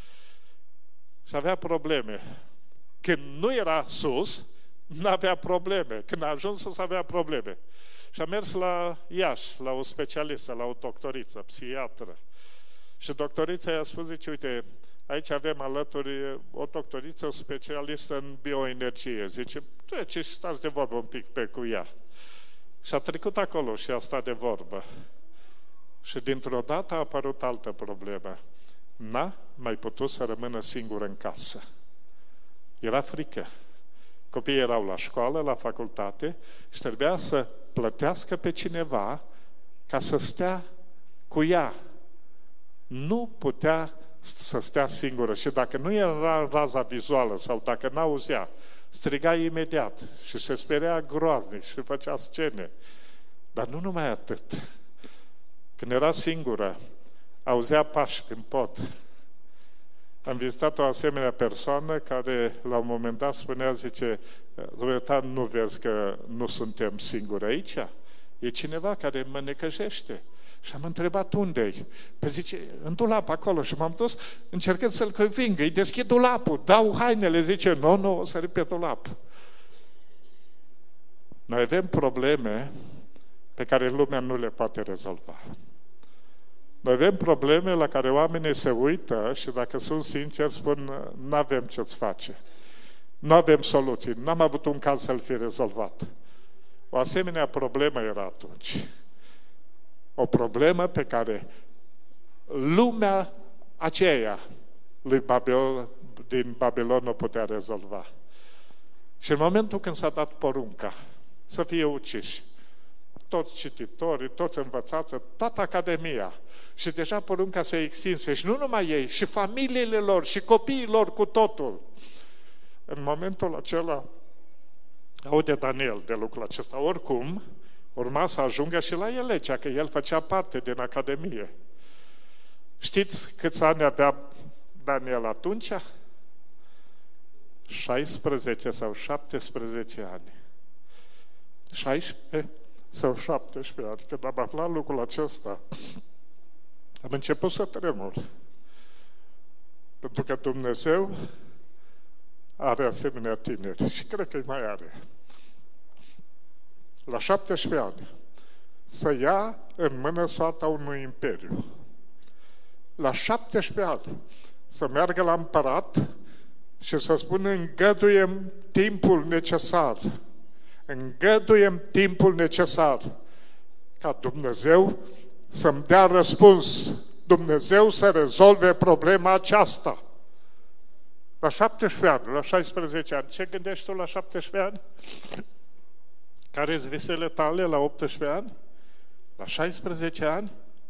Și avea probleme. Când nu era sus, nu avea probleme. Când a ajuns sus, avea probleme. Și a mers la Iași, la o specialistă, la o doctoriță, psihiatră. Și doctorița i-a spus, zice, uite, aici avem alături o doctoriță, o specialistă în bioenergie. Zice, trece și stați de vorbă un pic cu ea. Și a trecut acolo și a stat de vorbă. Și dintr-o dată a apărut altă problemă. N-a mai putut să rămână singură în casă. Era frică. Copiii erau la școală, la facultate și trebuia să plătească pe cineva ca să stea cu ea. Nu putea să stea singură și dacă nu era în raza vizuală sau dacă n-auzea, striga imediat și se speria groaznic și făcea scene. Dar nu numai atât. Când era singură, auzea pași prin pod. Am vizitat o asemenea persoană care la un moment dat spunea, zice, Dumnezeu, nu vezi că nu suntem singuri aici? E cineva care mă necăjește. Și am întrebat unde-i. Păi zice, în dulap acolo. Și m-am dus încercând să-l conving. Îi deschid dulapul, dau hainele. Zice, nu, o sări pe dulap. Noi avem probleme pe care lumea nu le poate rezolva. Noi avem probleme la care oamenii se uită și dacă sunt sinceri spun, n-avem ce-ți face. Nu avem soluții. N-am avut un caz să-l fi rezolvat. O asemenea problemă era atunci. O problemă pe care lumea aceea din Babilon o putea rezolva. Și în momentul când s-a dat porunca să fie uciși, toți cititorii, toți învățați, toată academia, și deja porunca se extinse, și nu numai ei, și familiile lor, și copiii lor cu totul. În momentul acela aude Daniel de lucrul acesta. Oricum, urma să ajungă și la Elecea, că el făcea parte din Academie. Știți câți ani avea Daniel atunci? 16 sau 17 ani. 16 sau 17 ani. Când am aflat lucrul acesta, am început să tremur. Pentru că Dumnezeu are asemenea tineri și cred că îi mai are. La 17 ani, să ia în mână soarta unui imperiu. La 17 ani, să meargă la împărat și să spună îngăduiem timpul necesar. Îngăduiem timpul necesar ca Dumnezeu să-mi dea răspuns Dumnezeu să rezolve problema aceasta. La 17 ani, la 16 ani. Ce gândești tu la 17 ani? Care-s visele tale la 18 ani? La 16 ani?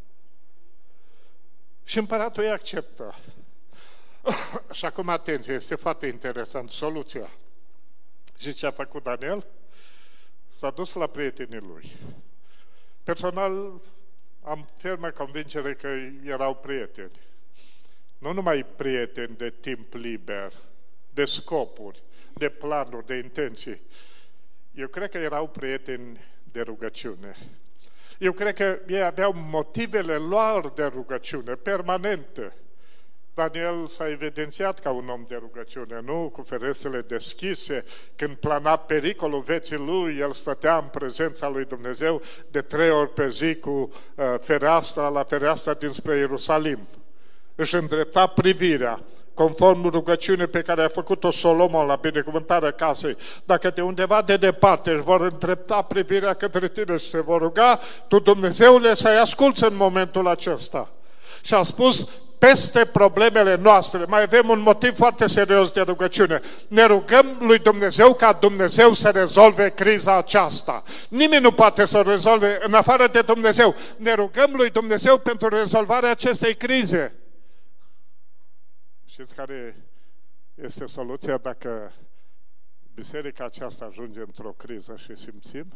Și împăratul îi acceptă. Și acum, atenție, este foarte interesant, soluția. Și ce a făcut Daniel? S-a dus la prietenii lui. Personal, am fermă convingere că erau prieteni. Nu numai prieteni de timp liber, de scopuri, de planuri, de intenții. Eu cred că erau prieteni de rugăciune. Eu cred că ei aveau motivele lor de rugăciune, permanente. Daniel s-a evidențiat ca un om de rugăciune, nu? Cu ferestrele deschise, când plana pericolul vieții lui, el stătea în prezența lui Dumnezeu de 3 ori pe zi cu fereastra la fereastra dinspre Ierusalim. Își îndrepta privirea, conform rugăciunii pe care a făcut-o Solomon la binecuvântarea casei. Dacă de undeva de departe își vor îndrepta privirea către tine și se vor ruga, tu, Dumnezeule, să-i asculți în momentul acesta. Și a spus, peste problemele noastre, mai avem un motiv foarte serios de rugăciune. Ne rugăm lui Dumnezeu ca Dumnezeu să rezolve criza aceasta. Nimeni nu poate să o rezolve în afară de Dumnezeu. Ne rugăm lui Dumnezeu pentru rezolvarea acestei crize. Știți care este soluția dacă biserica aceasta ajunge într-o criză și simțim?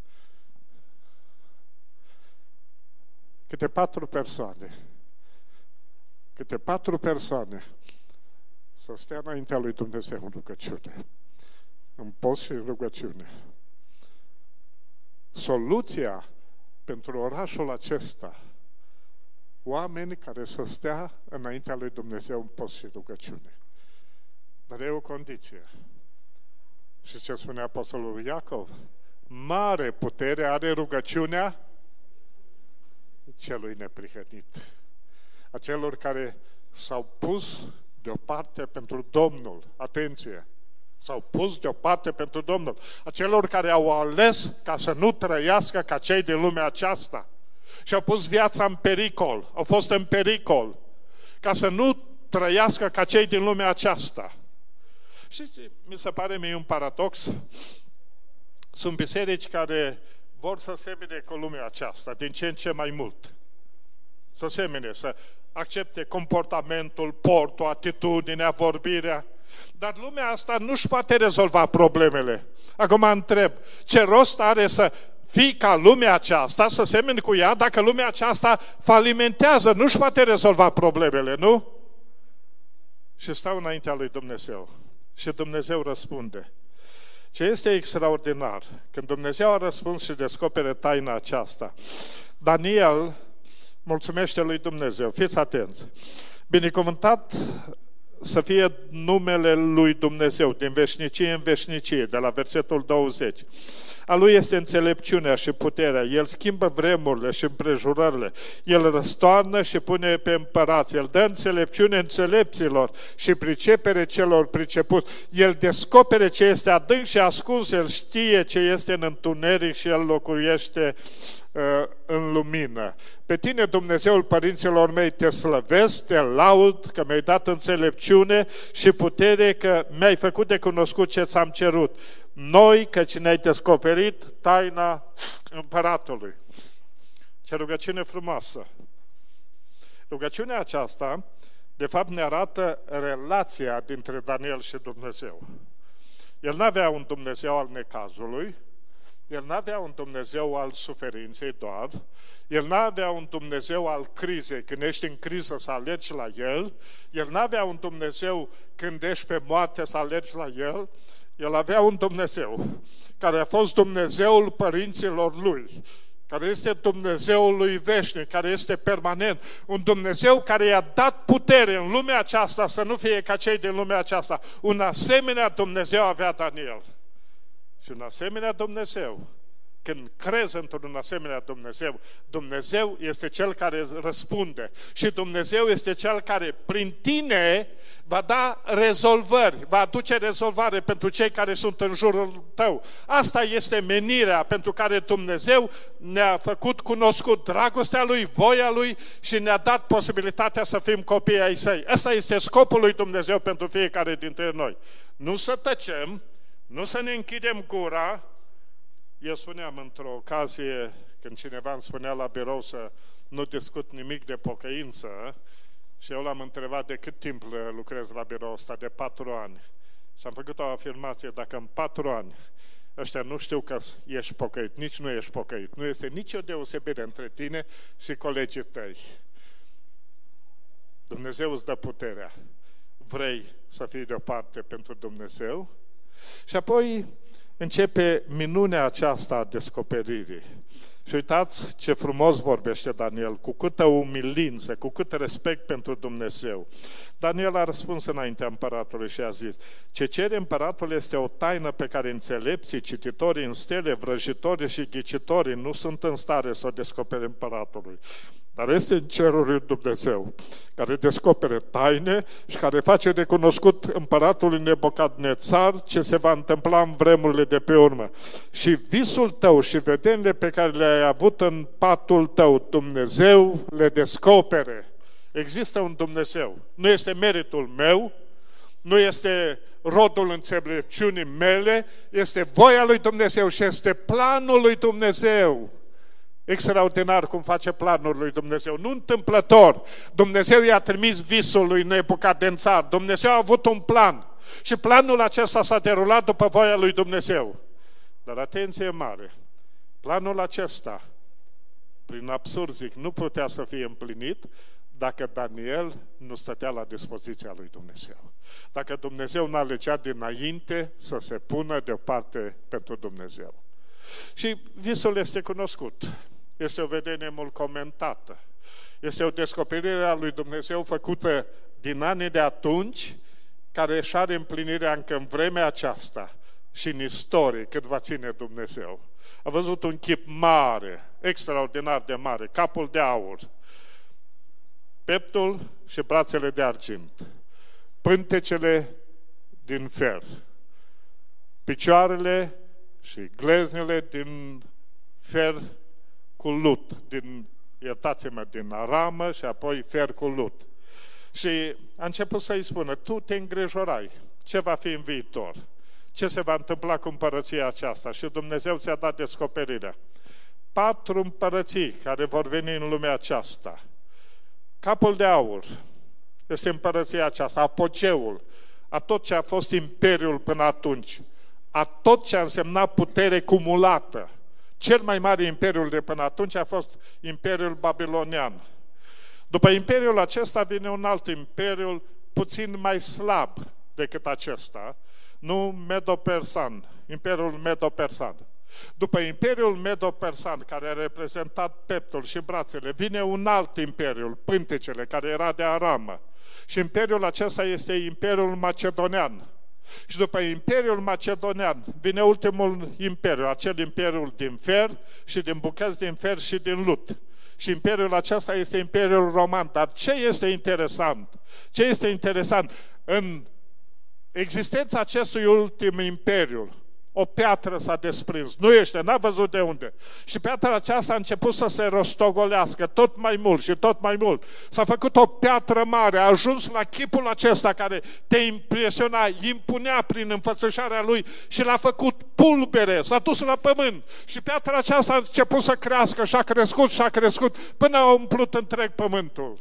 Câte 4 persoane să stea înaintea lui Dumnezeu în rugăciune, în post și în rugăciune. Soluția pentru orașul acesta, oameni care să stea înaintea lui Dumnezeu în post și rugăciune. Dar e o condiție. Și ce spune Apostolul Iacov? Mare putere are rugăciunea celui neprihănit. A celor care s-au pus deoparte pentru Domnul. Atenție! S-au pus deoparte pentru Domnul. A celor care au ales ca să nu trăiască ca cei din lumea aceasta. Și au pus viața în pericol. Au fost în pericol. Ca să nu trăiască ca cei din lumea aceasta. Și mi se pare mie un paradox. Sunt biserici care vor să semene cu lumea aceasta din ce în ce mai mult. Să semene, să accepte comportamentul, portul, atitudinea, vorbirea. Dar lumea asta nu-și poate rezolva problemele. Acum întreb, ce rost are să fii ca lumea aceasta, să semeni cu ea, dacă lumea aceasta falimentează, nu-și poate rezolva problemele, nu? Și stau înaintea lui Dumnezeu. Și Dumnezeu răspunde. Ce este extraordinar, când Dumnezeu a răspuns și descopere taina aceasta, Daniel mulțumește lui Dumnezeu. Fiți atenți. Binecuvântat să fie numele lui Dumnezeu din veșnicie în veșnicie, de la versetul 20. A lui este înțelepciunea și puterea. El schimbă vremurile și împrejurările. El răstoarnă și pune pe împărați. El dă înțelepciune înțelepților și pricepere celor pricepuți. El descopere ce este adânc și ascuns. El știe ce este în întuneric și el locuiește în lumină. Pe tine, Dumnezeul părinților mei, te slăvesc, te laud că mi-ai dat înțelepciune și putere, că mi-ai făcut de cunoscut ce ți-am cerut. Noi, căci ne-ai descoperit taina împăratului. Ce rugăciune frumoasă! Rugăciunea aceasta, de fapt, ne arată relația dintre Daniel și Dumnezeu. El n-avea un Dumnezeu al necazului, el n-avea un Dumnezeu al suferinței doar, el n-avea un Dumnezeu al crizei, când ești în criză să alergi la el, el n-avea un Dumnezeu când ești pe moarte să alergi la el, el avea un Dumnezeu care a fost Dumnezeul părinților lui, care este Dumnezeul lui veșnic, care este permanent, un Dumnezeu care i-a dat putere în lumea aceasta să nu fie ca cei din lumea aceasta. Un asemenea Dumnezeu avea Daniel. Și un asemenea Dumnezeu Când crezi într-un asemenea Dumnezeu, Dumnezeu este Cel care răspunde și Dumnezeu este Cel care prin tine va da rezolvări, va aduce rezolvare pentru cei care sunt în jurul tău. Asta este menirea pentru care Dumnezeu ne-a făcut cunoscut dragostea Lui, voia Lui și ne-a dat posibilitatea să fim copii ai Săi. Asta este scopul lui Dumnezeu pentru fiecare dintre noi. Nu să tăcem, nu să ne închidem gura. Eu spuneam într-o ocazie, când cineva îmi spunea la birou să nu discut nimic de pocăință, și eu l-am întrebat de cât timp lucrez la birou ăsta, de 4 ani. Și am făcut o afirmație, dacă în 4 ani ăștia nu știu că ești pocăit, nici nu ești pocăit, nu este nicio deosebire între tine și colegii tăi. Dumnezeu îți dă puterea. Vrei să fii deoparte pentru Dumnezeu? Și apoi începe minunea aceasta a descoperirii. Și uitați ce frumos vorbește Daniel, cu câtă umilință, cu cât respect pentru Dumnezeu. Daniel a răspuns înaintea împăratului și a zis: ce cere împăratul este o taină pe care înțelepții, cititorii în stele, vrăjitorii și ghicitorii nu sunt în stare să o descopere împăratului. Dar este în cerul Dumnezeu, care descopere taine și care face de cunoscut împăratului Nebucadnețar ce se va întâmpla în vremurile de pe urmă. Și visul tău și vedenile pe care le-ai avut în patul tău, Dumnezeu le descopere. Există un Dumnezeu. Nu este meritul meu, nu este rodul înțelepciunii mele, este voia lui Dumnezeu și este planul lui Dumnezeu. Extraordinar cum face planul lui Dumnezeu. Nu întâmplător. Dumnezeu i-a trimis visul lui Nebucadnețar. Dumnezeu a avut un plan. Și planul acesta s-a derulat după voia lui Dumnezeu. Dar atenție mare. Planul acesta, prin absurd zic, nu putea să fie împlinit dacă Daniel nu stătea la dispoziția lui Dumnezeu. Dacă Dumnezeu nu alegea dinainte să se pună deoparte pentru Dumnezeu. Și visul este cunoscut. Este o vedenie mult comentată. Este o descoperire a lui Dumnezeu făcută din anii de atunci, care își are împlinirea încă în vremea aceasta și în istorie, cât va ține Dumnezeu. A văzut un chip mare, extraordinar de mare, capul de aur, peptul și brațele de argint, pântecele din fer, picioarele și gleznele din fer cu lut, iertați-mă, din aramă și apoi fer cu lut. Și a început să-i spună: tu te îngrijorai, ce va fi în viitor? Ce se va întâmpla cu împărăția aceasta? Și Dumnezeu ți-a dat descoperirea. 4 împărății care vor veni în lumea aceasta. Capul de aur este împărăția aceasta, apogeul a tot ce a fost imperiul până atunci, a tot ce a însemnat putere cumulată. Cel mai mare imperiul de până atunci a fost Imperiul Babilonian. După imperiul acesta vine un alt imperiu puțin mai slab decât acesta, nu Medo-Persan, Imperiul Medo-Persan. După Imperiul Medo-Persan, care a reprezentat peptul și brațele, vine un alt imperiu, pântecele, care era de aramă. Și imperiul acesta este Imperiul Macedonian. Și după Imperiul Macedonian vine ultimul imperiu, acel imperiul din fer și din bucăți din fer și din lut. Și imperiul acesta este Imperiul Roman. Dar ce este interesant? Ce este interesant? În existența acestui ultim imperiu, o piatră s-a desprins. N-a văzut de unde. Și piatra aceasta a început să se rostogolească tot mai mult și tot mai mult. S-a făcut o piatră mare, a ajuns la chipul acesta care te impresiona, impunea prin înfățișarea lui și l-a făcut pulbere, s-a dus la pământ. Și piatra aceasta a început să crească și a crescut până a umplut întreg pământul.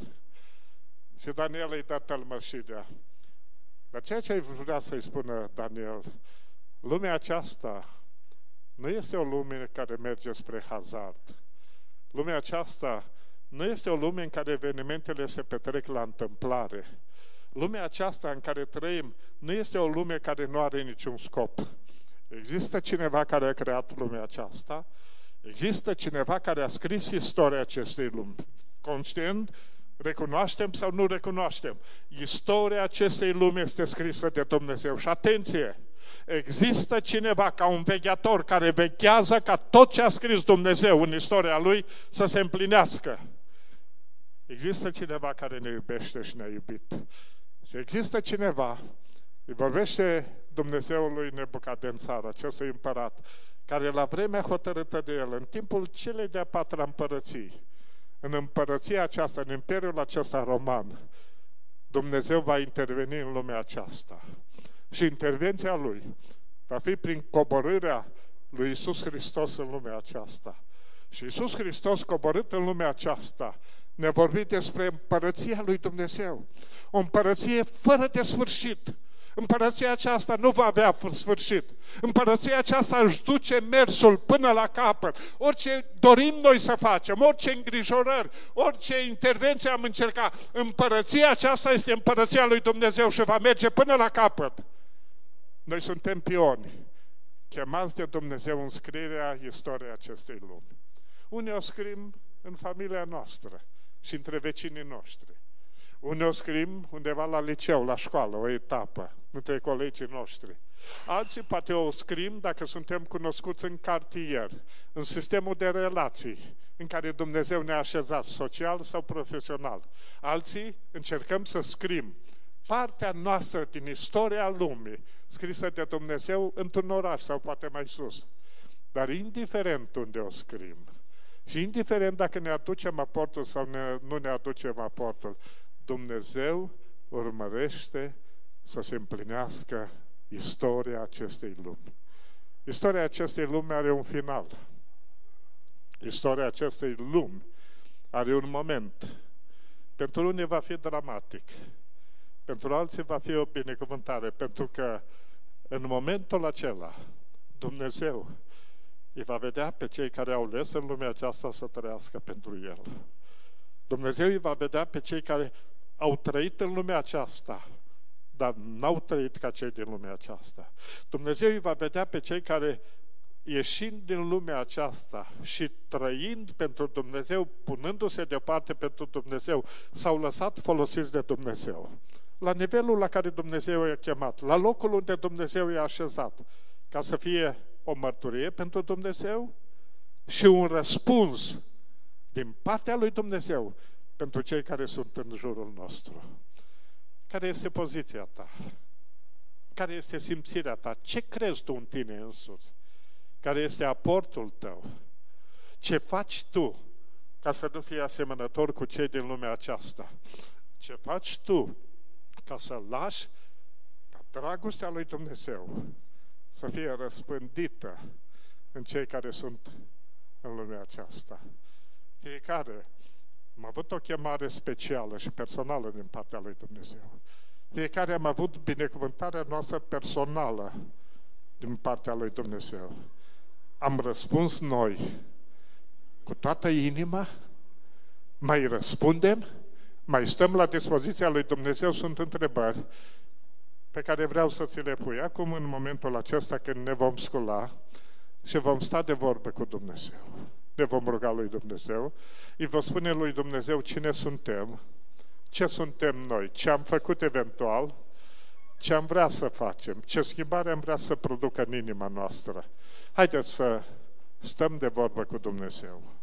Și Daniel îi dă tălmășirea. Dar ceea ce vrea să-i spună Daniel: lumea aceasta nu este o lume care merge spre hazard. Lumea aceasta nu este o lume în care evenimentele se petrec la întâmplare. Lumea aceasta în care trăim nu este o lume care nu are niciun scop. Există cineva care a creat lumea aceasta, există cineva care a scris istoria acestei lumi. Conștient, recunoaștem sau nu recunoaștem, istoria acestei lumi este scrisă de Dumnezeu. Și atenție! Există cineva ca un vegheator care veghează ca tot ce a scris Dumnezeu în istoria Lui să se împlinească. Există cineva care ne iubește și ne-a iubit. Și există cineva, îi vorbește Dumnezeul lui Nebucadențar, acestui împărat, care la vremea hotărâtă de el, în timpul celei de-a patra împărății, în împărăția aceasta, în imperiul acesta roman, Dumnezeu va interveni în lumea aceasta. Și intervenția Lui va fi prin coborârea lui Iisus Hristos în lumea aceasta. Și Iisus Hristos, coborât în lumea aceasta, ne vorbi despre împărăția lui Dumnezeu. O împărăție fără de sfârșit. Împărăția aceasta nu va avea sfârșit. Împărăția aceasta își duce mersul până la capăt. Orice dorim noi să facem, orice îngrijorări, orice intervenție am încercat, împărăția aceasta este împărăția lui Dumnezeu și va merge până la capăt. Noi suntem pioni, chemați de Dumnezeu în scrierea istoriei acestei lumi. Unii o scriem în familia noastră și între vecinii noștri. Unii o scriem undeva la liceu, la școală, o etapă, între colegii noștri. Alții poate o scriem dacă suntem cunoscuți în cartier, în sistemul de relații în care Dumnezeu ne-a așezat, social sau profesional. Alții încercăm să scriem partea noastră din istoria lumii, scrisă de Dumnezeu într-un oraș sau poate mai sus. Dar indiferent unde o scriem, și indiferent dacă ne aducem aportul sau nu ne aducem aportul, Dumnezeu urmărește să se împlinească istoria acestei lumi. Istoria acestei lumi are un final. Istoria acestei lumi are un moment. Pentru unii va fi dramatic. Pentru alții va fi o binecuvântare, pentru că în momentul acela Dumnezeu îi va vedea pe cei care au ales în lumea aceasta să trăiască pentru El. Dumnezeu îi va vedea pe cei care au trăit în lumea aceasta, dar n-au trăit ca cei din lumea aceasta. Dumnezeu îi va vedea pe cei care, ieșind din lumea aceasta și trăind pentru Dumnezeu, punându-se deoparte pentru Dumnezeu, s-au lăsat folosiți de Dumnezeu. La nivelul la care Dumnezeu i-a chemat, la locul unde Dumnezeu i-a așezat, ca să fie o mărturie pentru Dumnezeu și un răspuns din partea lui Dumnezeu pentru cei care sunt în jurul nostru. Care este poziția ta? Care este simțirea ta? Ce crezi tu în tine însuți? Care este aportul tău? Ce faci tu ca să nu fii asemănător cu cei din lumea aceasta? Ce faci tu ca să lași ca dragostea lui Dumnezeu să fie răspândită în cei care sunt în lumea aceasta? Fiecare am avut o chemare specială și personală din partea lui Dumnezeu. Fiecare am avut binecuvântarea noastră personală din partea lui Dumnezeu. Am răspuns noi cu toată inima? Mai răspundem? Mai stăm la dispoziția lui Dumnezeu? Sunt întrebări pe care vreau să ți le pui acum în momentul acesta când ne vom scula și vom sta de vorbă cu Dumnezeu. Ne vom ruga lui Dumnezeu, îi vom spune lui Dumnezeu cine suntem, ce suntem noi, ce am făcut eventual, ce am vrea să facem, ce schimbare am vrea să producă în inima noastră. Haideți să stăm de vorbă cu Dumnezeu.